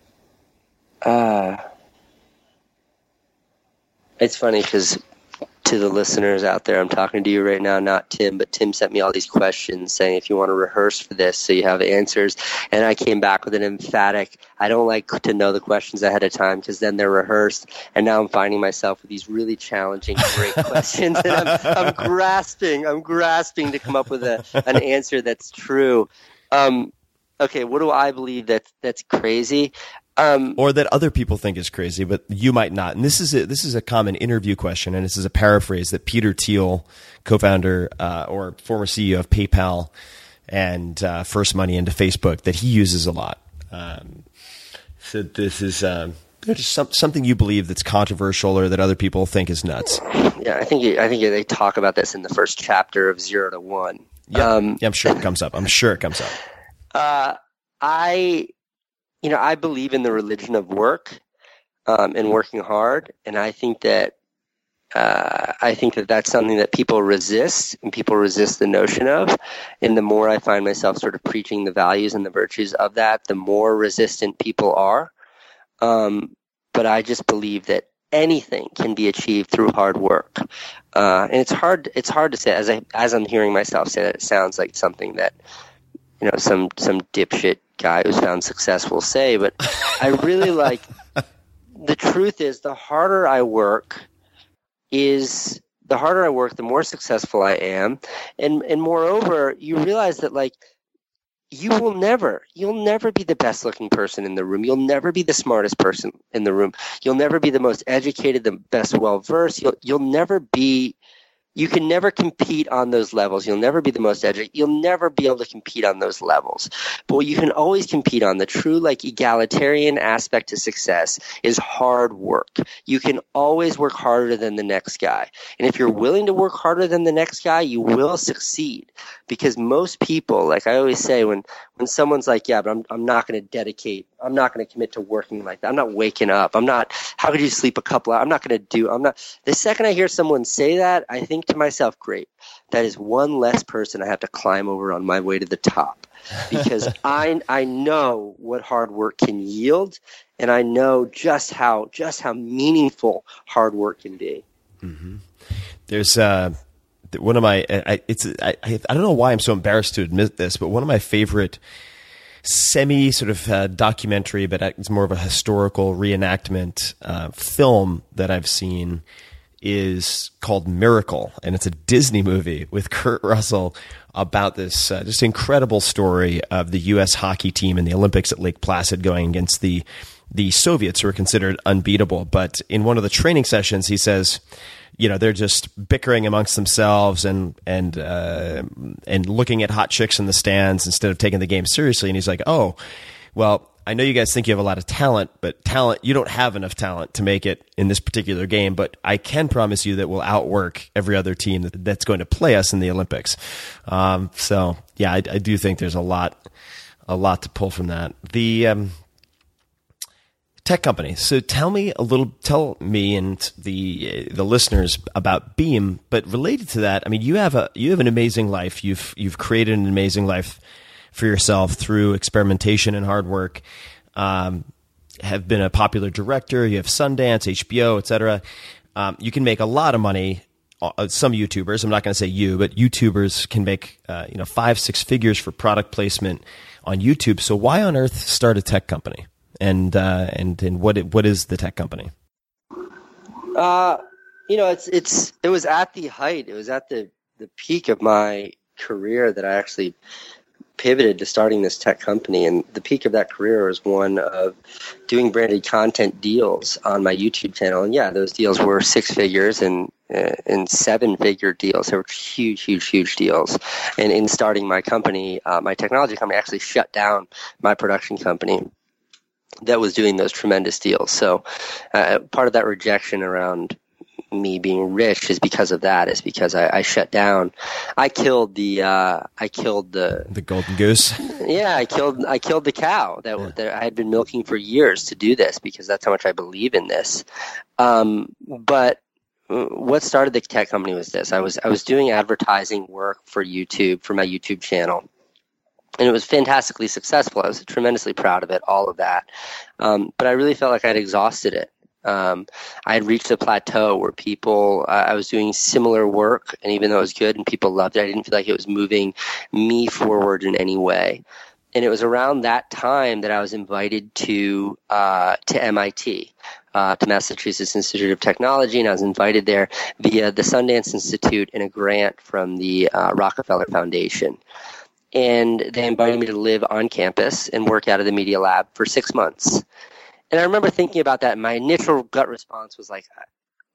B: It's funny because to the listeners out there, I'm talking to you right now, not Tim, but Tim sent me all these questions saying if you want to rehearse for this so you have answers. And I came back with an emphatic, I don't like to know the questions ahead of time because then they're rehearsed. And now I'm finding myself with these really challenging, great questions. And I'm grasping to come up with an answer that's true. Okay, what do I believe that's crazy?
A: Or that other people think is crazy, but you might not. And this is a common interview question, and this is a paraphrase that Peter Thiel, co-founder or former CEO of PayPal, and First Money into Facebook that he uses a lot. So this is just something you believe that's controversial or that other people think is nuts.
B: Yeah, I think they talk about this in the first chapter of 0 to 1.
A: Yeah, I'm sure it comes up.
B: I believe in the religion of work and working hard, and I think that that's something that people resist, and people resist the notion of. And the more I find myself sort of preaching the values and the virtues of that, the more resistant people are. But I just believe that anything can be achieved through hard work, and it's hard to say. As I'm hearing myself say that, it sounds like something that some dipshit guy who's found success will say. But I really like. The truth is, the harder I work, the more successful I am, and moreover, you realize that you'll never be the best looking person in the room. You'll never be the smartest person in the room. You'll never be the most educated, the best well versed. You can never compete on those levels. You'll never be the most educated. You'll never be able to compete on those levels. But what you can always compete on, the true egalitarian aspect to success, is hard work. You can always work harder than the next guy. And if you're willing to work harder than the next guy, you will succeed. Because most people, like I always say, when someone's like, yeah, but I'm not going to commit to working like that. I'm not waking up. How could you sleep a couple hours? The second I hear someone say that, I think to myself, great, that is one less person I have to climb over on my way to the top. Because I know what hard work can yield, and I know just how meaningful hard work can be.
A: Mm-hmm. There's one of my I don't know why I'm so embarrassed to admit this, but one of my favorite semi sort of documentary, but it's more of a historical reenactment film that I've seen is called Miracle, and it's a Disney movie with Kurt Russell about this just incredible story of the U.S. hockey team in the Olympics at Lake Placid going against the Soviets, who are considered unbeatable. But in one of the training sessions, he says, they're just bickering amongst themselves and looking at hot chicks in the stands instead of taking the game seriously. And he's like, oh, well, I know you guys think you have a lot of talent, but you don't have enough talent to make it in this particular game. But I can promise you that we'll outwork every other team that's going to play us in the Olympics. So yeah, I do think there's a lot to pull from that. The tech company. So tell me and the listeners about Beam. But related to that, I mean, you have an amazing life. You've created an amazing life for yourself through experimentation and hard work. Have been a popular director. You have Sundance, HBO, etc. You can make a lot of money. Some YouTubers, I'm not going to say you, but YouTubers can make 5-6 figures for product placement on YouTube. So why on earth start a tech company? And what is the tech company?
B: It was at the height. It was at the peak of my career that I actually pivoted to starting this tech company. And the peak of that career was one of doing branded content deals on my YouTube channel. And yeah, those deals were 6 figures and 7-figure deals. They were huge deals. And in starting my company, my technology company, I actually shut down my production company that was doing those tremendous deals. So part of that rejection around me being rich is because of that. Is because I shut down. I killed the
A: golden goose.
B: Yeah, I killed the cow that I had been milking for years to do this, because that's how much I believe in this. But what started the tech company was this. I was doing advertising work for YouTube, for my YouTube channel. And it was fantastically successful. I was tremendously proud of it, all of that. But I really felt like I'd exhausted it. I had reached a plateau where I was doing similar work, and even though it was good and people loved it, I didn't feel like it was moving me forward in any way. And it was around that time that I was invited to MIT, to Massachusetts Institute of Technology, and I was invited there via the Sundance Institute and a grant from the Rockefeller Foundation. And they invited me to live on campus and work out of the Media Lab for 6 months. And I remember thinking about that, and my initial gut response was like,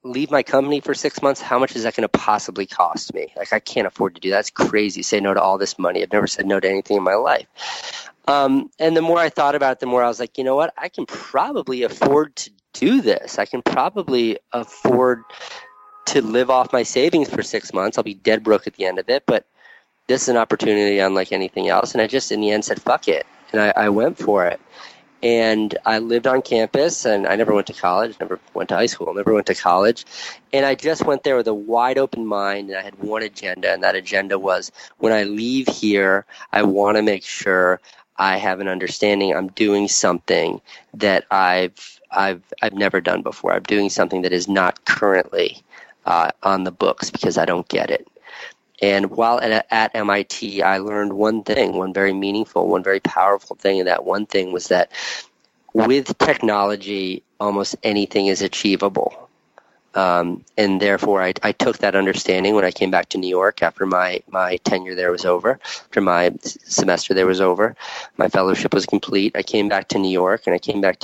B: leave my company for 6 months. How much is that going to possibly cost me? Like, I can't afford to do that. That's crazy. Say no to all this money. I've never said no to anything in my life. And the more I thought about it, the more I was like, you know what? I can probably afford to do this. I can probably afford to live off my savings for 6 months. I'll be dead broke at the end of it, but this is an opportunity unlike anything else. And I just, in the end, said, fuck it. And I went for it. And I lived on campus, and I never went to college, never went to high school, never went to college. And I just went there with a wide open mind, and I had one agenda, and that agenda was, when I leave here, I want to make sure I have an understanding I'm doing something that I've never done before. I'm doing something that is not currently on the books because I don't get it. And while at MIT, I learned one thing, one very meaningful, one very powerful thing. And that one thing was that with technology, almost anything is achievable. And therefore, I took that understanding when I came back to New York after my tenure there was over, after my semester there was over. My fellowship was complete. I came back to New York, and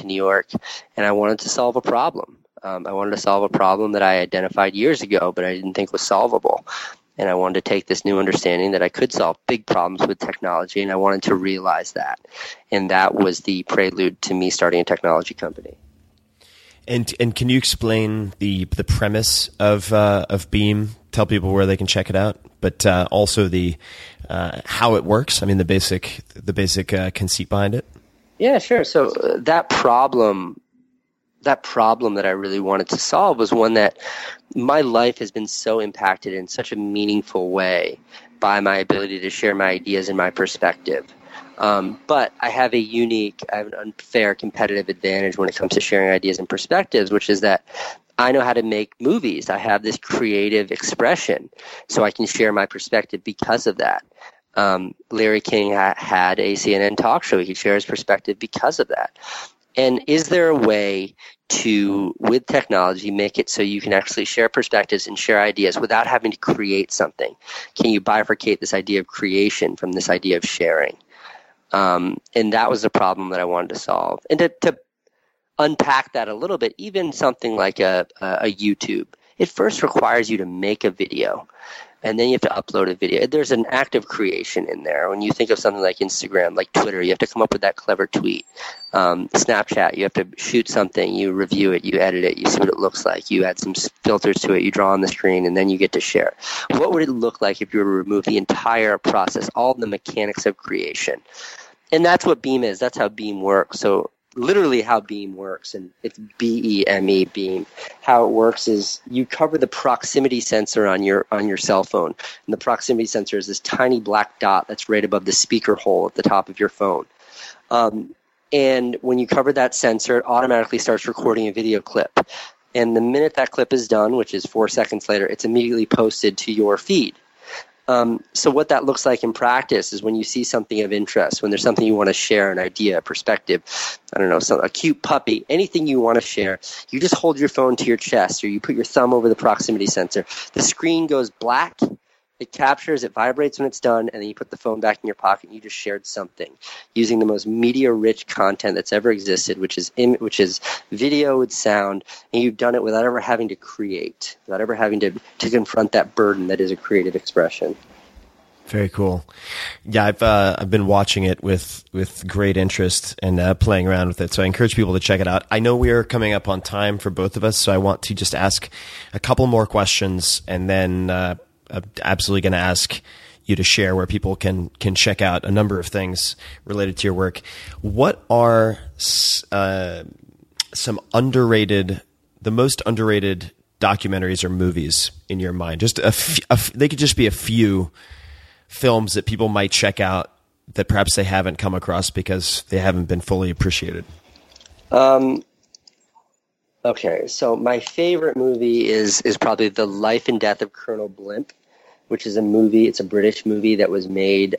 B: I wanted to solve a problem. I wanted to solve a problem that I identified years ago, but I didn't think was solvable. And I wanted to take this new understanding that I could solve big problems with technology, and I wanted to realize that. And that was the prelude to me starting a technology company.
A: And can you explain the premise of Beam? Tell people where they can check it out, but also the how it works. I mean, the basic conceit behind it.
B: Yeah, sure. So that problem that I really wanted to solve was one that my life has been so impacted in such a meaningful way by my ability to share my ideas and my perspective. But I have an unfair competitive advantage when it comes to sharing ideas and perspectives, which is that I know how to make movies. I have this creative expression, so I can share my perspective because of that. Larry King had a CNN talk show. He could share his perspective because of that. And is there a way to, with technology, make it so you can actually share perspectives and share ideas without having to create something? Can you bifurcate this idea of creation from this idea of sharing? And that was the problem that I wanted to solve. And to unpack that a little bit, even something like a YouTube, it first requires you to make a video. And then you have to upload a video. There's an act of creation in there. When you think of something like Instagram, like Twitter, you have to come up with that clever tweet. Snapchat, you have to shoot something, you review it, you edit it, you see what it looks like, you add some filters to it, you draw on the screen, and then you get to share. What would it look like if you were to remove the entire process, all the mechanics of creation? And that's what Beam is. That's how Beam works. So literally how Beam works, and it's BEME, Beam. How it works is you cover the proximity sensor on your cell phone, and the proximity sensor is this tiny black dot that's right above the speaker hole at the top of your phone. And when you cover that sensor, it automatically starts recording a video clip. And the minute that clip is done, which is 4 seconds later, it's immediately posted to your feed. So what that looks like in practice is when you see something of interest, when there's something you want to share, an idea, a perspective, I don't know, a cute puppy, anything you want to share, you just hold your phone to your chest or you put your thumb over the proximity sensor. The screen goes black, it captures, it vibrates when it's done, and then you put the phone back in your pocket and you just shared something using the most media-rich content that's ever existed, which is video with sound, and you've done it without ever having to create, without ever having to confront that burden that is a creative expression.
A: Very cool. Yeah, I've been watching it with great interest and playing around with it. So I encourage people to check it out. I know we are coming up on time for both of us, so I want to just ask a couple more questions, and then I'm absolutely going to ask you to share where people can check out a number of things related to your work. What are some the most underrated documentaries or movies in your mind? Just they could just be a few films that people might check out that perhaps they haven't come across because they haven't been fully appreciated.
B: Okay, so my favorite movie is probably The Life and Death of Colonel Blimp, which is a movie. It's a British movie that was made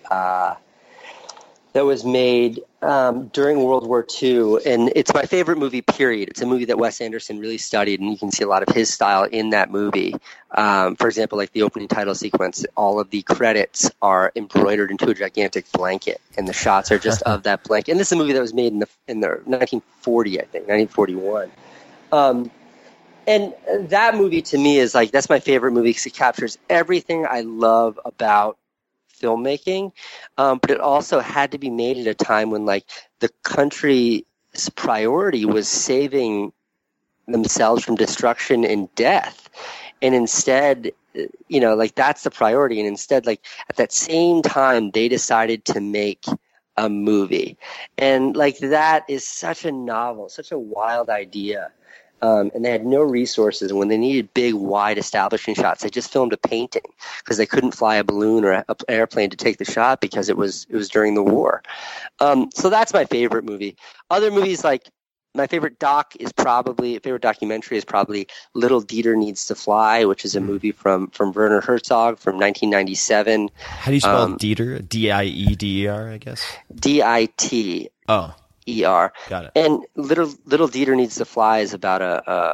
B: during World War II, and it's my favorite movie, period. It's a movie that Wes Anderson really studied, and you can see a lot of his style in that movie. For example, like the opening title sequence, all of the credits are embroidered into a gigantic blanket, and the shots are just of that blanket. And this is a movie that was made in the 1940, I think, 1941. And that movie to me is like, that's my favorite movie because it captures everything I love about filmmaking. But it also had to be made at a time when like the country's priority was saving themselves from destruction and death. And instead, like that's the priority. And instead, like at that same time, they decided to make a movie. And like that is such a novel, such a wild idea. And they had no resources. And when they needed big, wide establishing shots, they just filmed a painting because they couldn't fly a balloon or an airplane to take the shot because it was during the war. So that's my favorite movie. Other movies, like my favorite documentary is probably Little Dieter Needs to Fly, which is a movie from Werner Herzog from 1997.
A: How do you spell Dieter? D-I-E-D-E-R, I guess?
B: D-I-T.
A: Oh.
B: E-R.
A: Got it.
B: And Little Dieter Needs to Fly is about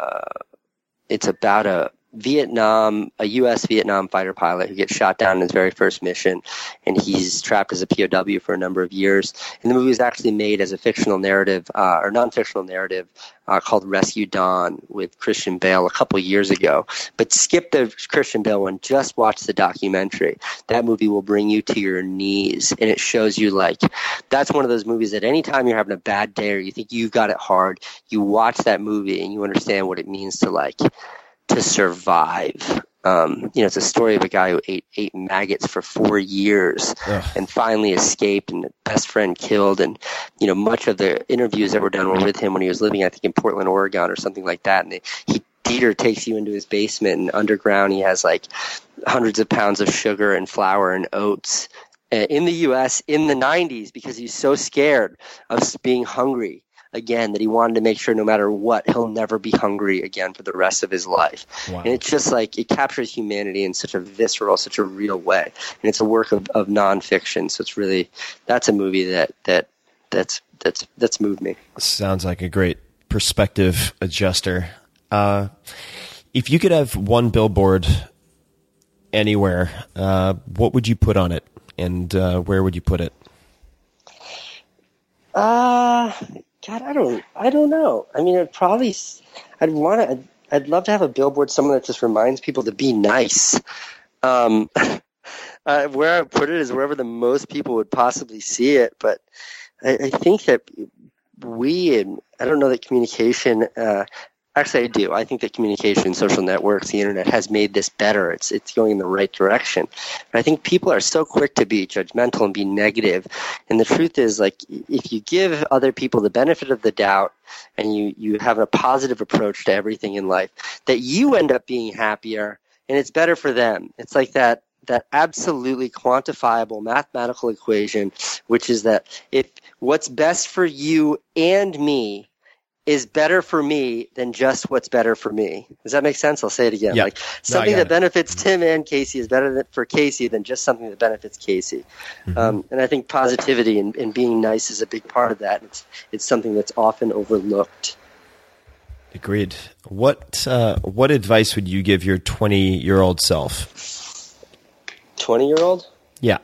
B: it's about a U.S. Vietnam fighter pilot who gets shot down in his very first mission, and he's trapped as a POW for a number of years. And the movie was actually made as a fictional narrative, or non-fictional narrative, called Rescue Dawn with Christian Bale a couple years ago. But skip the Christian Bale one, just watch the documentary. That movie will bring you to your knees, and it shows you like, that's one of those movies that anytime you're having a bad day or you think you got it hard, you watch that movie and you understand what it means to survive. It's a story of a guy who ate maggots for 4 years and finally escaped, and best friend killed. And, much of the interviews that were done were with him when he was living, I think, in Portland, Oregon or something like that. And Dieter takes you into his basement, and underground he has like hundreds of pounds of sugar and flour and oats in the U.S. in the 90s because he's so scared of being hungry again that he wanted to make sure no matter what, he'll never be hungry again for the rest of his life. Wow. And it's just like, it captures humanity in such a visceral, such a real way. And it's a work of nonfiction. So it's really, that's a movie that's moved me.
A: Sounds like a great perspective adjuster. If you could have one billboard anywhere, what would you put on it, and where would you put it?
B: God, I don't know. I mean, I'd love to have a billboard somewhere that just reminds people to be nice. Where I put it is wherever the most people would possibly see it. But I think that I don't know that communication, actually I do. I think that communication, social networks, the internet has made this better. It's going in the right direction. But I think people are so quick to be judgmental and be negative. And the truth is, like, if you give other people the benefit of the doubt and you have a positive approach to everything in life, that you end up being happier and it's better for them. It's like that absolutely quantifiable mathematical equation, which is that if what's best for you and me is better for me than just what's better for me. Does that make sense? I'll say it again.
A: Yeah.
B: Like something that benefits Tim and Casey is better for Casey than just something that benefits Casey. Mm-hmm. And I think positivity and being nice is a big part of that. It's something that's often overlooked.
A: Agreed. What advice would you give your 20-year-old self?
B: 20-year-old?
A: Yeah.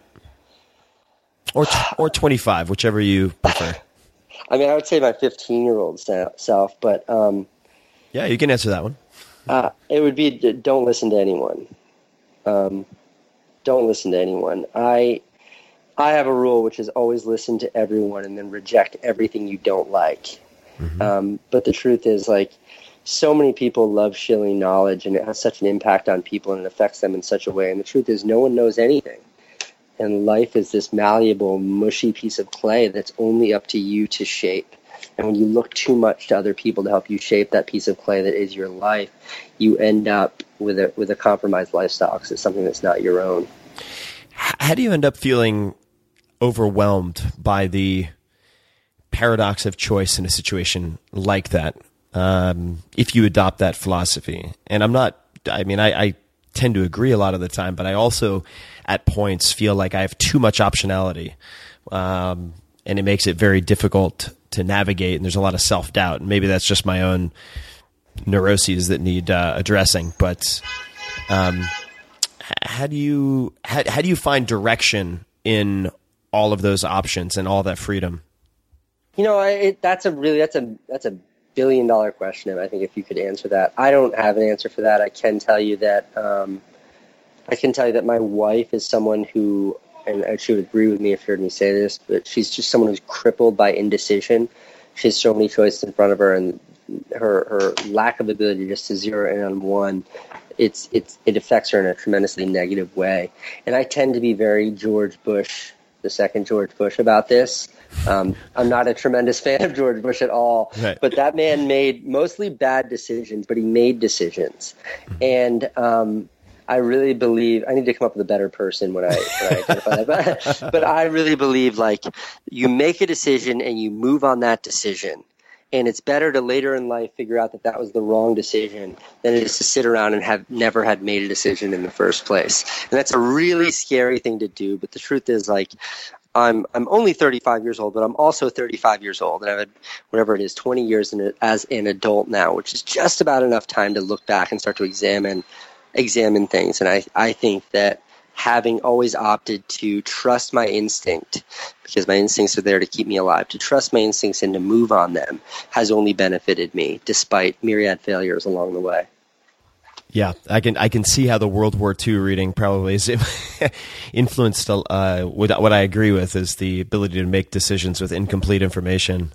A: Or 25, whichever you prefer.
B: I mean, I would say my 15-year-old self, but
A: yeah, you can answer that one.
B: It would be don't listen to anyone. Don't listen to anyone. I have a rule, which is always listen to everyone and then reject everything you don't like. Mm-hmm. But the truth is, like, so many people love shilling knowledge, and it has such an impact on people, and it affects them in such a way. And the truth is, no one knows anything. And life is this malleable, mushy piece of clay that's only up to you to shape. And when you look too much to other people to help you shape that piece of clay that is your life, you end up with a compromised lifestyle because it's something that's not your own.
A: How do you end up feeling overwhelmed by the paradox of choice in a situation like that, if you adopt that philosophy? And I tend to agree a lot of the time, but I also at points feel like I have too much optionality, and it makes it very difficult to navigate, and there's a lot of self-doubt. And maybe that's just my own neuroses that need addressing. But how do you find direction in all of those options and all that freedom?
B: You know, that's a billion-dollar question. I think if you could answer that, I don't have an answer for that. I can tell you that my wife is someone who, and she would agree with me if you heard me say this, but she's just someone who's crippled by indecision. She has so many choices in front of her, and her lack of ability just to zero in on one, it affects her in a tremendously negative way. And I tend to be very George Bush, the second George Bush, about this. I'm not a tremendous fan of George Bush at all,
A: right.
B: But that man made mostly bad decisions, but he made decisions. And I really believe, I need to come up with a better person when I identify that, but I really believe, like, you make a decision and you move on that decision. And it's better to later in life figure out that was the wrong decision than it is to sit around and have never had made a decision in the first place. And that's a really scary thing to do. But the truth is, like, I'm only 35 years old, but I'm also 35 years old. And I've had, whatever it is, 20 years as an adult now, which is just about enough time to look back and start to examine things. And I think that having always opted to trust my instinct, because my instincts are there to keep me alive, to trust my instincts and to move on them has only benefited me, despite myriad failures along the way.
A: Yeah, I can see how the World War II reading probably is influenced. What I agree with is the ability to make decisions with incomplete information.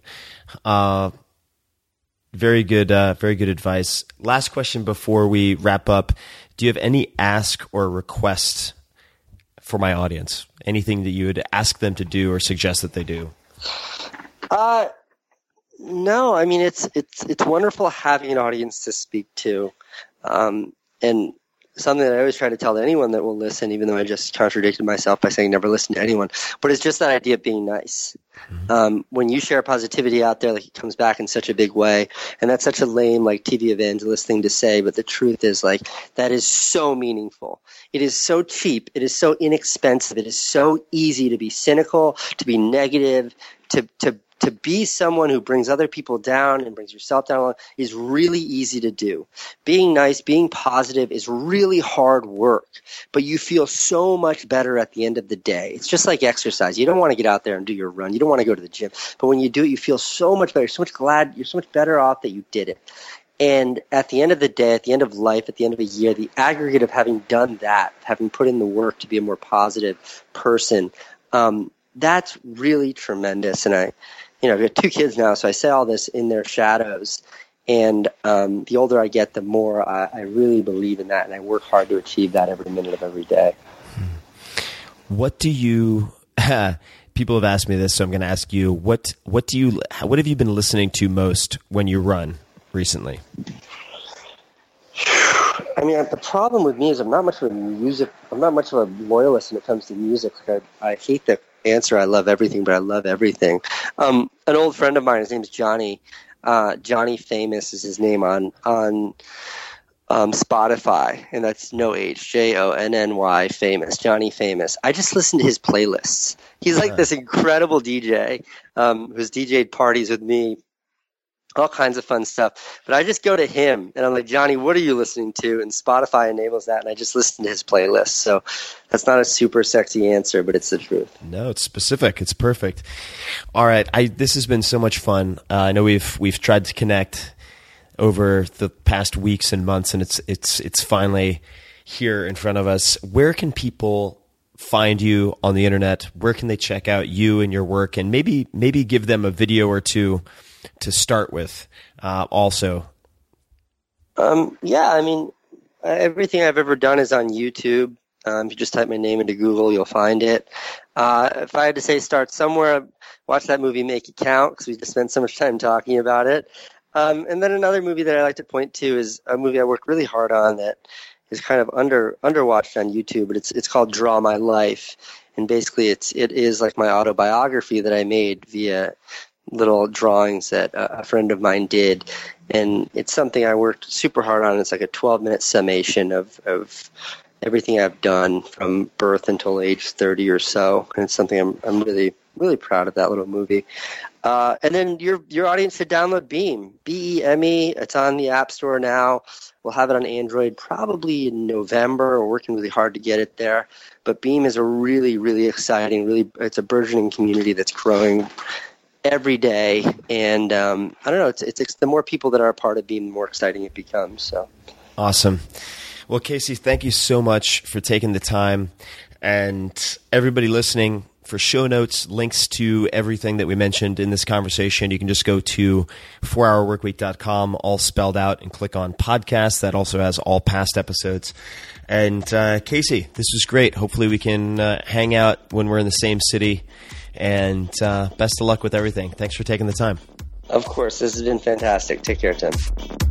A: Very good advice. Last question before we wrap up. Do you have any ask or request for my audience? Anything that you would ask them to do or suggest that they do?
B: No, I mean, it's wonderful having an audience to speak to. And something that I always try to tell anyone that will listen, even though I just contradicted myself by saying never listen to anyone, but it's just that idea of being nice. When you share positivity out there, like, it comes back in such a big way, and that's such a lame, like, TV evangelist thing to say, but the truth is, like, that is so meaningful. It is so cheap. It is so inexpensive. It is so easy to be cynical, to be negative, to be someone who brings other people down and brings yourself down is really easy to do. Being nice, being positive is really hard work, but you feel so much better at the end of the day. It's just like exercise. You don't want to get out there and do your run. You don't want to go to the gym, but when you do it, you feel so much better. You're so much better off that you did it. And at the end of the day, at the end of life, at the end of a year, the aggregate of having done that, having put in the work to be a more positive person, that's really tremendous. And I've got 2 kids now, so I say all this in their shadows. And the older I get, the more I really believe in that, and I work hard to achieve that every minute of every day.
A: What do you? People have asked me this, so I'm going to ask you. What have you been listening to most when you run recently?
B: I mean, the problem with me is I'm not much of a loyalist when it comes to music. Like, I hate the answer. I love everything, but I love everything. An old friend of mine, his name's Johnny. Johnny Famous is his name on Spotify, and that's no H, Jonny Famous, Johnny Famous. I just listen to his playlists. He's like this incredible DJ who's DJ'd parties with me, all kinds of fun stuff. But I just go to him, and I'm like, Johnny, what are you listening to? And Spotify enables that, and I just listen to his playlist. So that's not a super sexy answer, but it's the truth.
A: No, it's specific. It's perfect. All right, this has been so much fun. I know we've tried to connect over the past weeks and months, and it's finally here in front of us. Where can people find you on the internet? Where can they check out you and your work, and maybe give them a video or two to start with also?
B: Yeah, I mean, everything I've ever done is on YouTube. If you just type my name into Google, you'll find it. If I had to say start somewhere, watch that movie Make It Count, because we just spent so much time talking about it. And then another movie that I like to point to is a movie I worked really hard on that is kind of underwatched on YouTube, but it's called Draw My Life. And basically it is like my autobiography that I made via little drawings that a friend of mine did. And it's something I worked super hard on. It's like a 12-minute summation of everything I've done from birth until age 30 or so. And it's something I'm really, really proud of, that little movie. And then your audience should download Beam, BEME. It's on the App Store now. We'll have it on Android probably in November. We're working really hard to get it there. But Beam is a really, really exciting, it's a burgeoning community that's growing every day. And I don't know, it's the more people that are a part of being, the more exciting it becomes. So
A: awesome. Well, Casey, thank you so much for taking the time. And everybody listening, for show notes, links to everything that we mentioned in this conversation, you can just go to 4hourworkweek.com, all spelled out, and click on podcast. That also has all past episodes. And Casey, this was great. Hopefully we can hang out when we're in the same city. And best of luck with everything. Thanks for taking the time.
B: Of course. This has been fantastic. Take care, Tim.